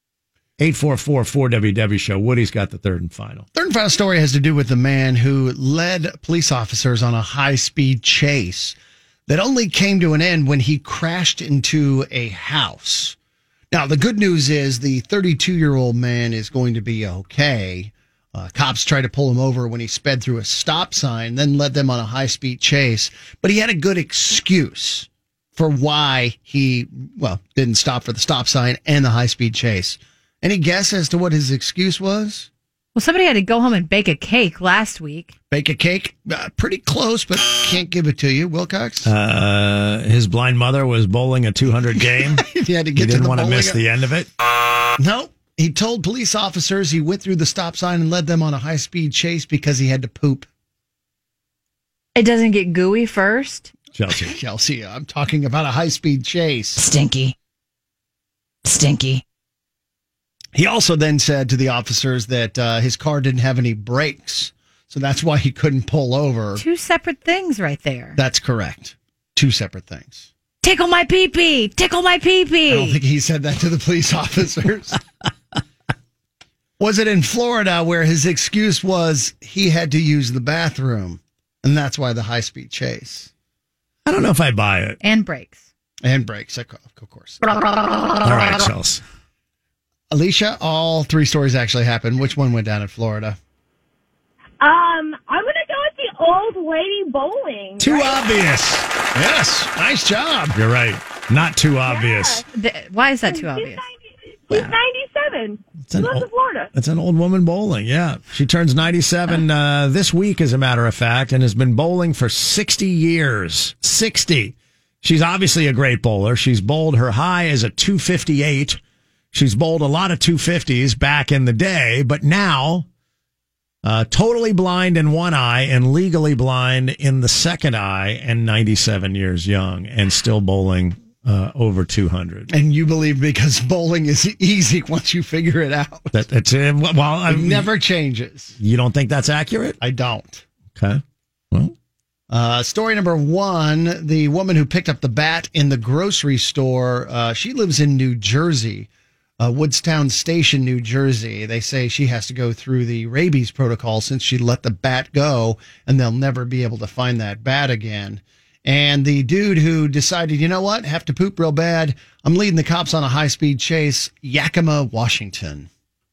844-4WW Show. Woody's got the third and final. Third and final story has to do with the man who led police officers on a high-speed chase that only came to an end when he crashed into a house. Now, the good news is the 32-year-old man is going to be okay. Cops tried to pull him over when he sped through a stop sign, then led them on a high-speed chase. But he had a good excuse for why he, didn't stop for the stop sign and the high-speed chase. Any guess as to what his excuse was? Well, somebody had to go home and bake a cake last week. Bake a cake? Pretty close, but can't give it to you. Wilcox? His blind mother was bowling a 200 game. He had to get he to didn't the want to bowling. miss the end of it. No. He told police officers he went through the stop sign and led them on a high-speed chase because he had to poop. It doesn't get gooey first? Chelsea, I'm talking about a high-speed chase. Stinky. He also then said to the officers that his car didn't have any brakes, so that's why he couldn't pull over. Two separate things right there. That's correct. Two separate things. Tickle my pee-pee! Tickle my pee-pee! I don't think he said that to the police officers. Was it in Florida where his excuse was he had to use the bathroom, and that's why the high-speed chase? I don't know if I buy it. And brakes. And brakes, of course. All right, Chelsea. Alicia, all three stories actually happened. Which one went down in Florida? I'm gonna go with the old lady bowling. Too obvious. Yes, nice job. You're right. Not too obvious. Why is that too obvious? He's 97. He lives in Florida. It's an old woman bowling, yeah. She turns 97 this week, as a matter of fact, and has been bowling for 60 years. 60. She's obviously a great bowler. She's bowled her high as a 258. She's bowled a lot of 250s back in the day, but now totally blind in one eye and legally blind in the second eye, and 97 years young and still bowling over 200. And you believe because bowling is easy once you figure it out. That's it. Well, It never changes. You don't think that's accurate? I don't. Okay. Well, story number one, the woman who picked up the bat in the grocery store, she lives in New Jersey, Woodstown Station, New Jersey. They say she has to go through the rabies protocol since she let the bat go, and they'll never be able to find that bat again. And the dude who decided, you know what, have to poop real bad, I'm leading the cops on a high-speed chase, Yakima, Washington.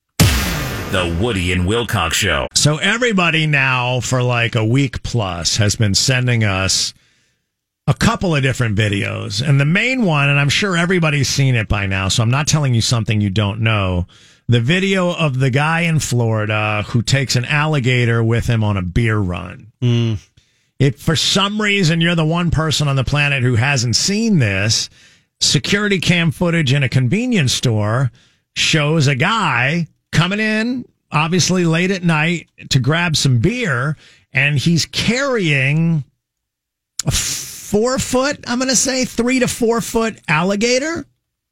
The Woody and Wilcox Show. So everybody now for like a week plus has been sending us a couple of different videos. And the main one, and I'm sure everybody's seen it by now, so I'm not telling you something you don't know. The video of the guy in Florida who takes an alligator with him on a beer run. If for some reason you're the one person on the planet who hasn't seen this, security cam footage in a convenience store shows a guy coming in, obviously late at night, to grab some beer, and he's carrying a 4 foot, I'm going to say 3 to 4 foot alligator.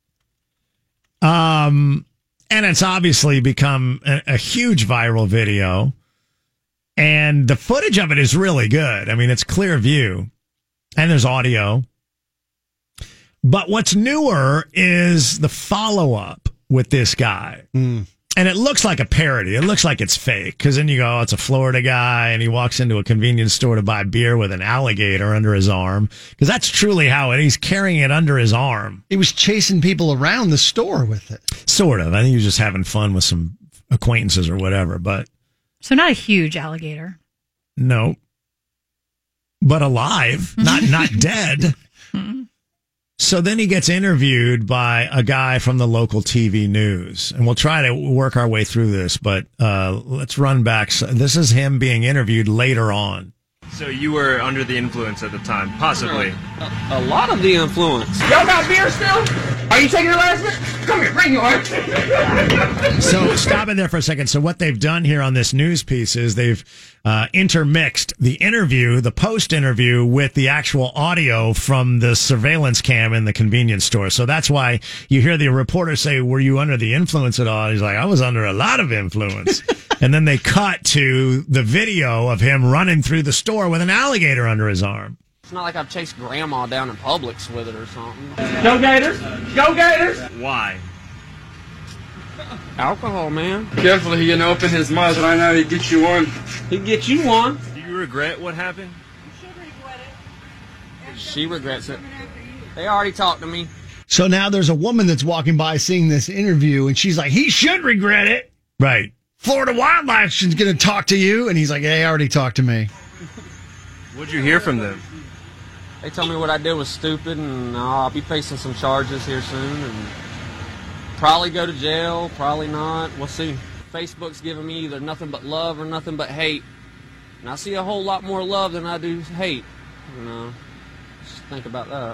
And it's obviously become a huge viral video. And the footage of it is really good. I mean, it's clear view and there's audio. But what's newer is the follow-up with this guy. And it looks like a parody. It looks like it's fake. Because then you go, oh, it's a Florida guy, and he walks into a convenience store to buy beer with an alligator under his arm. Because that's truly how he's carrying it under his arm. He was chasing people around the store with it. Sort of. I think he was just having fun with some acquaintances or whatever. But So not a huge alligator. no. But alive, not dead. So then he gets interviewed by a guy from the local TV news. And we'll try to work our way through this, but let's run back. So this is him being interviewed later on. So you were under the influence at the time, possibly. A lot of the influence. Y'all got beer still? Are you taking your last bit? Come here, bring yours. So stop it there for a second. So what they've done here on this news piece is they've intermixed the interview, the post-interview, with the actual audio from the surveillance cam in the convenience store. So that's why you hear the reporter say, were you under the influence at all? He's like, I was under a lot of influence. And then they cut to the video of him running through the store with an alligator under his arm. It's not like I've chased grandma down in Publix with it or something. Go Gators! Go Gators! Why? Alcohol, man. Careful, he can open his mouth right now. He get you one. He get you one. Do you regret what happened? She regrets it. They already talked to me. So now there's a woman that's walking by seeing this interview, and she's like, he should regret it. Right. Florida Wildlife is going to talk to you. And he's like, hey, I already talked to me. What'd you hear from them? They told me what I did was stupid, and I'll be facing some charges here soon, and probably go to jail, probably not. We'll see. Facebook's giving me either nothing but love or nothing but hate, and I see a whole lot more love than I do hate. Just think about that.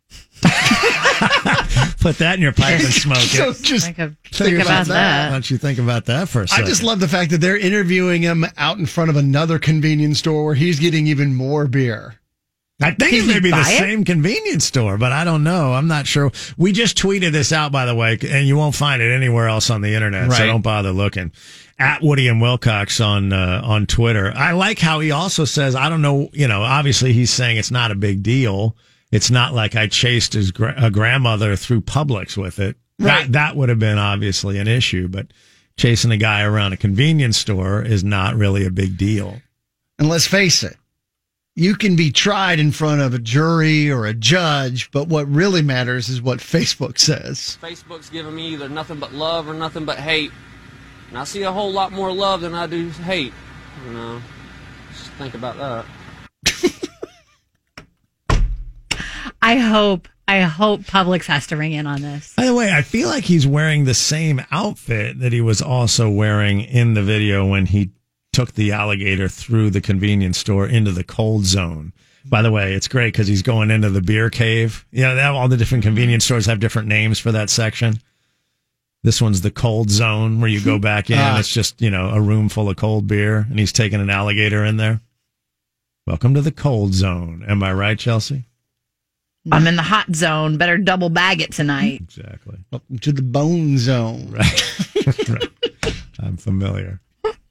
Put that in your pipe and smoke So it. just Think about that. Why don't you think about that for a I second? just love the fact that they're interviewing him out in front of another convenience store where he's getting even more beer. I think Did it may he be the buy it? same convenience store, but I don't know. I'm not sure. We just tweeted this out, by the way, and you won't find it anywhere else on the internet, so Right. don't bother looking. At Woody and Wilcox on Twitter. I like how he also says, I don't know, obviously he's saying it's not a big deal. It's not like I chased his grandmother through Publix with it. Right. That would have been obviously an issue, but chasing a guy around a convenience store is not really a big deal. And let's face it, you can be tried in front of a jury or a judge, but what really matters is what Facebook says. Facebook's giving me either nothing but love or nothing but hate, and I see a whole lot more love than I do hate. Just think about that. I hope Publix has to ring in on this. By the way, I feel like he's wearing the same outfit that he was also wearing in the video when he took the alligator through the convenience store into the cold zone. By the way, it's great because he's going into the beer cave. They have all the different convenience stores have different names for that section. This one's the cold zone where you go back in. It's just, a room full of cold beer, and he's taking an alligator in there. Welcome to the cold zone. Am I right, Chelsea? I'm in the hot zone. Better double bag it tonight. Exactly. Welcome to the bone zone. Right. Right. I'm familiar.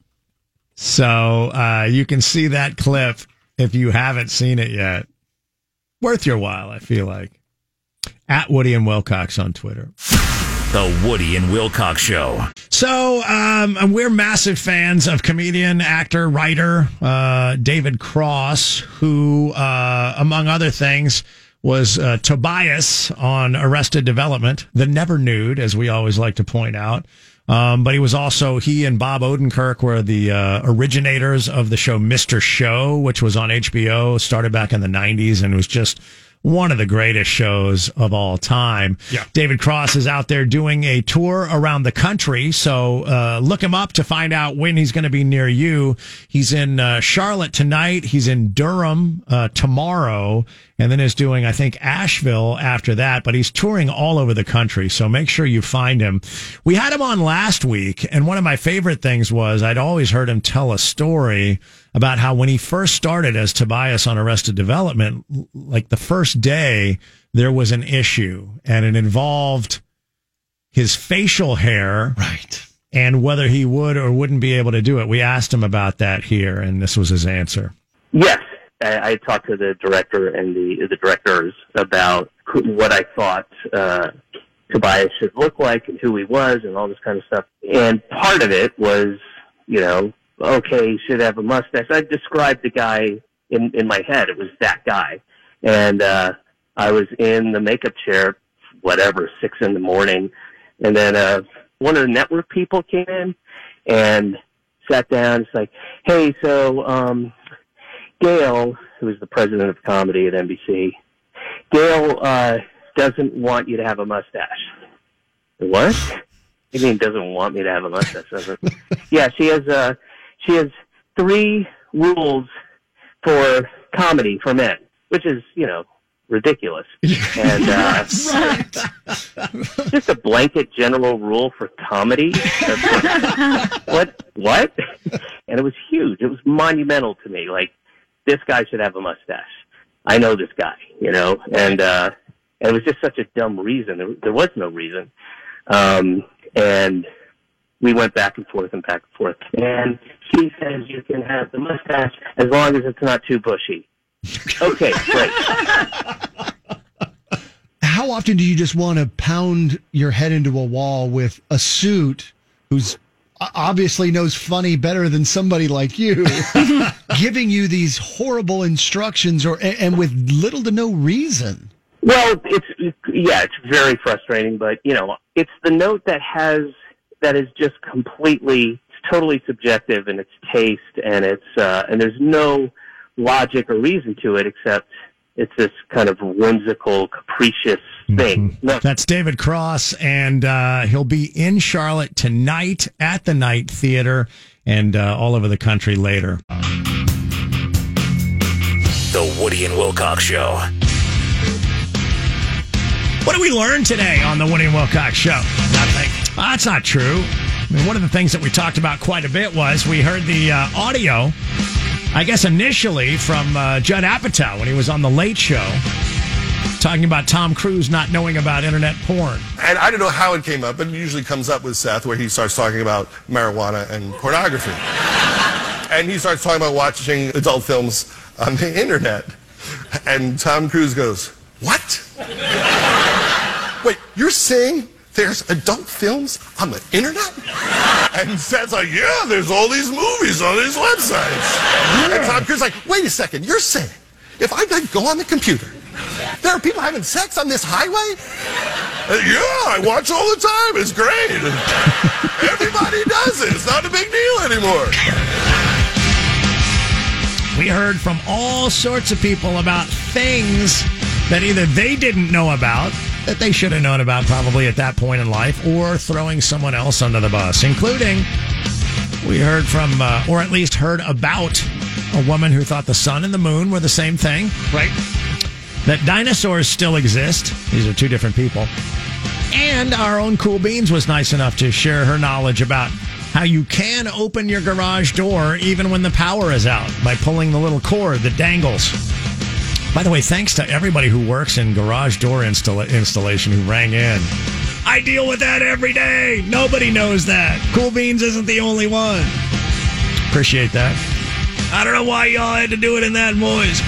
So you can see that clip if you haven't seen it yet. Worth your while, I feel like. At Woody and Wilcox on Twitter. The Woody and Wilcox Show. So we're massive fans of comedian, actor, writer David Cross, who, among other things, was Tobias on Arrested Development, the never nude, as we always like to point out. But he and Bob Odenkirk were the originators of the show Mr. Show, which was on HBO, started back in the 90s, and was just one of the greatest shows of all time. Yeah. David Cross is out there doing a tour around the country, so look him up to find out when he's going to be near you. He's in Charlotte tonight. He's in Durham tomorrow, and then is doing, I think, Asheville after that. But he's touring all over the country, so make sure you find him. We had him on last week, and one of my favorite things was I'd always heard him tell a story about how when he first started as Tobias on Arrested Development, like the first day, there was an issue, and it involved his facial hair, right, and whether he would or wouldn't be able to do it. We asked him about that here, and this was his answer. Yes, I talked to the director and the directors about what I thought Tobias should look like and who he was and all this kind of stuff. And part of it was, okay, he should have a mustache. I described the guy in my head. It was that guy. And I was in the makeup chair, 6 a.m, and then one of the network people came in and sat down. It's like, hey, so Gail, who is the president of comedy at NBC, Gail doesn't want you to have a mustache. What? You mean doesn't want me to have a mustache? Yeah, she has 3 rules for comedy for men, which is, ridiculous. And just a blanket general rule for comedy. What? And it was huge. It was monumental to me. Like, this guy should have a mustache. I know this guy, and it was just such a dumb reason. There was no reason. And we went back and forth. And she says you can have the mustache as long as it's not too bushy. Okay, great. How often do you just want to pound your head into a wall with a suit who's obviously knows funny better than somebody like you, giving you these horrible instructions and with little to no reason? Well, it's very frustrating, but it's the note that is just completely totally subjective in its taste, and and there's no logic or reason to it except it's this kind of whimsical, capricious thing. No. That's David Cross, and he'll be in Charlotte tonight at the Night Theater and all over the country later. The Woody and Wilcox Show. What did we learn today on the Woody and Wilcox Show? Nothing. That's not true. I mean, one of the things that we talked about quite a bit was we heard the audio, I guess initially from Judd Apatow when he was on The Late Show, talking about Tom Cruise not knowing about internet porn. And I don't know how it came up, but it usually comes up with Seth where he starts talking about marijuana and pornography. And he starts talking about watching adult films on the internet. And Tom Cruise goes, "What? Wait, you're saying there's adult films on the internet?" And Seth's like, "Yeah, there's all these movies on these websites." And Tom Cruise's like, "Wait a second, you're saying if I go on the computer, there are people having sex on this highway?" "Yeah, I watch all the time. It's great. Everybody does it. It's not a big deal anymore." We heard from all sorts of people about things that either they didn't know about, that they should have known about probably at that point in life, or throwing someone else under the bus, including we heard from, or at least heard about, a woman who thought the sun and the moon were the same thing. Right. That dinosaurs still exist. These are two different people. And our own Cool Beans was nice enough to share her knowledge about how you can open your garage door even when the power is out by pulling the little cord that dangles. By the way, thanks to everybody who works in garage door installation who rang in. I deal with that every day. Nobody knows that. Cool Beans isn't the only one. Appreciate that. I don't know why y'all had to do it in that voice.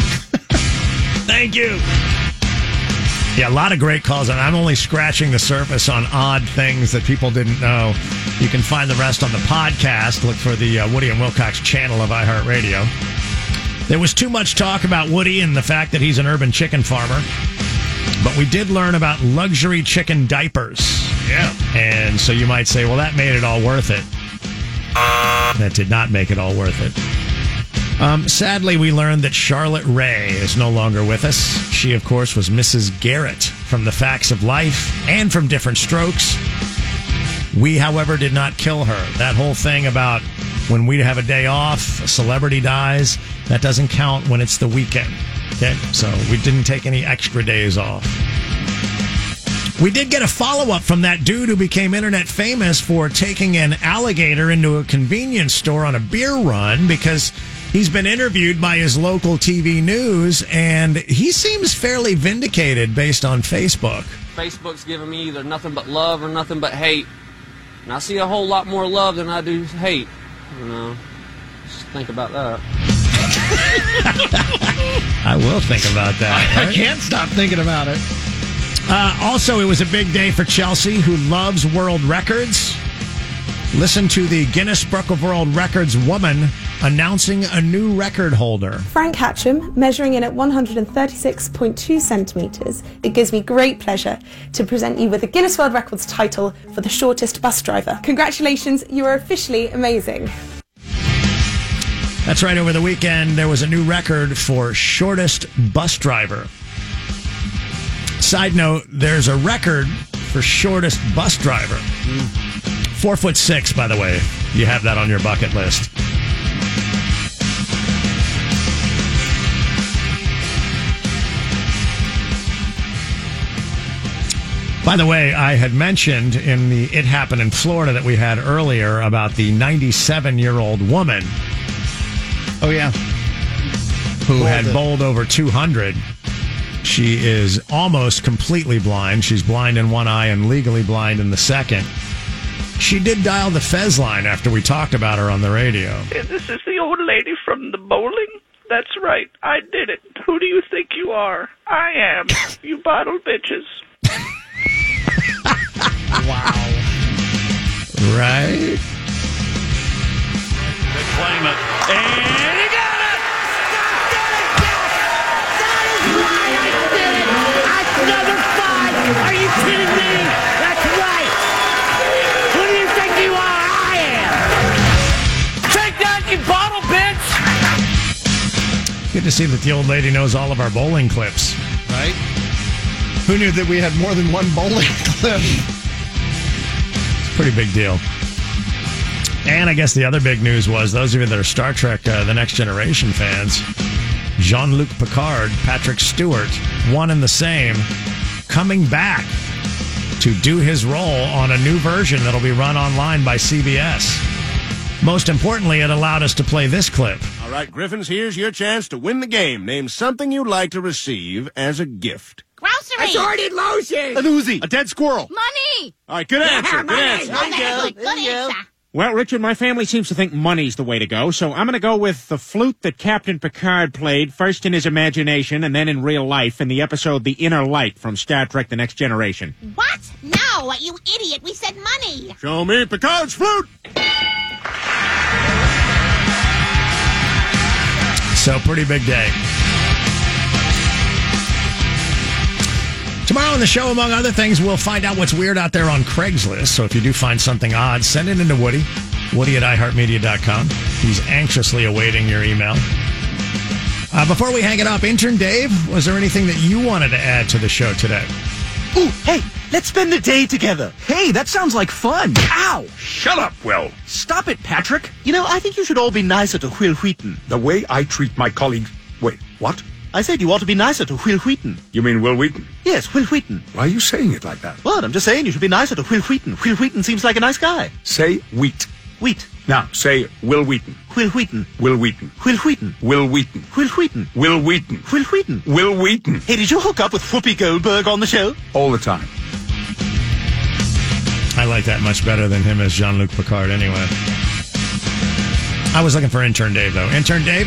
Thank you. Yeah, a lot of great calls, and I'm only scratching the surface on odd things that people didn't know. You can find the rest on the podcast. Look for the Woody and Wilcox channel of iHeartRadio. There was too much talk about Woody and the fact that he's an urban chicken farmer, but we did learn about luxury chicken diapers. Yeah. And so you might say, well, that made it all worth it. That did not make it all worth it. Sadly, we learned that Charlotte Rae is no longer with us. She, of course, was Mrs. Garrett from The Facts of Life and from Different Strokes. We, however, did not kill her. That whole thing about when we have a day off, a celebrity dies, that doesn't count when it's the weekend. Okay? So we didn't take any extra days off. We did get a follow-up from that dude who became internet famous for taking an alligator into a convenience store on a beer run because he's been interviewed by his local TV news, and he seems fairly vindicated based on Facebook. Facebook's giving me either nothing but love or nothing but hate. And I see a whole lot more love than I do hate. You know, just think about that. I will think about that. I can't stop thinking about it. Also, it was a big day for Chelsea, who loves world records. Listen to the Guinness Book of World Records woman announcing a new record holder. Frank Hatcham, measuring in at 136.2 centimetres, it gives me great pleasure to present you with the Guinness World Records title for the shortest bus driver. Congratulations, you are officially amazing. That's right, over the weekend there was a new record for shortest bus driver. Side note, there's a record for shortest bus driver. 4'6", by the way. You have that on your bucket list. By the way, I had mentioned in the It Happened in Florida that we had earlier about the 97-year-old woman. Oh, yeah. Who had bowled over 200. She is almost completely blind. She's blind in one eye and legally blind in the second. She did dial the Fez line after we talked about her on the radio. This is the old lady from the bowling? That's right. I did it. Who do you think you are? I am. You bottle bitches. Wow. Right? They claim it. And he got it! That is right! I did it! That's number 5! Are you kidding me? That's right! Who do you think you are? I am! good to see that the old lady knows all of our bowling clips. Right? Who knew that we had more than one bowling clip? It's a pretty big deal. And I guess the other big news was, those of you that are Star Trek The Next Generation fans, Jean-Luc Picard, Patrick Stewart, one and the same, coming back to do his role on a new version that'll be run online by CBS. Most importantly, it allowed us to play this clip. All right, Griffins, here's your chance to win the game. Name something you'd like to receive as a gift. Grocery. Assorted lotion. An Uzi. A dead squirrel. Money. All right, good answer. Good answer. Good answer. Well, Richard, my family seems to think money's the way to go, so I'm going to go with the flute that Captain Picard played, first in his imagination and then in real life, in the episode The Inner Light from Star Trek The Next Generation. What? No, you idiot. We said money. Show me Picard's flute. So, pretty big day. Tomorrow on the show, among other things, we'll find out what's weird out there on Craigslist. So if you do find something odd, send it into Woody, woody@iheartmedia.com. He's anxiously awaiting your email. Before we hang it up, intern Dave, was there anything that you wanted to add to the show today? Ooh, hey, let's spend the day together. Hey, that sounds like fun. Ow! Shut up, Will. Stop it, Patrick. You know, I think you should all be nicer to Will Wheaton. The way I treat my colleagues... Wait, what? I said you ought to be nicer to Will Wheaton. You mean Will Wheaton? Yes, Will Wheaton. Why are you saying it like that? What? I'm just saying you should be nicer to Will Wheaton. Will Wheaton seems like a nice guy. Say wheat. Wheat. Now, say Will Wheaton. Will Wheaton. Will Wheaton. Will Wheaton. Will Wheaton. Will Wheaton. Will Wheaton. Will Wheaton. Will Wheaton. Hey, did you hook up with Whoopi Goldberg on the show? All the time. I like that much better than him as Jean-Luc Picard anyway. I was looking for intern Dave, though. Intern Dave?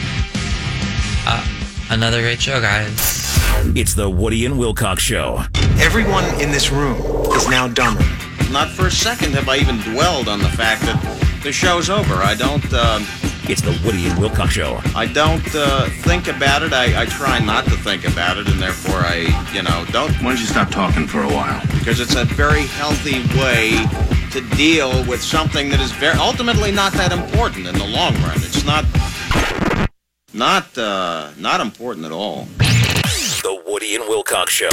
Another great show, guys. It's the Woody and Wilcox Show. Everyone in this room is now dumber. Not for a second have I even dwelled on the fact that the show's over. I don't, It's the Woody and Wilcox Show. I don't, think about it. I try not to think about it, and therefore I, don't. Why don't you stop talking for a while? Because it's a very healthy way to deal with something that is ultimately not that important in the long run. It's not important at all. The Woody and Wilcox Show.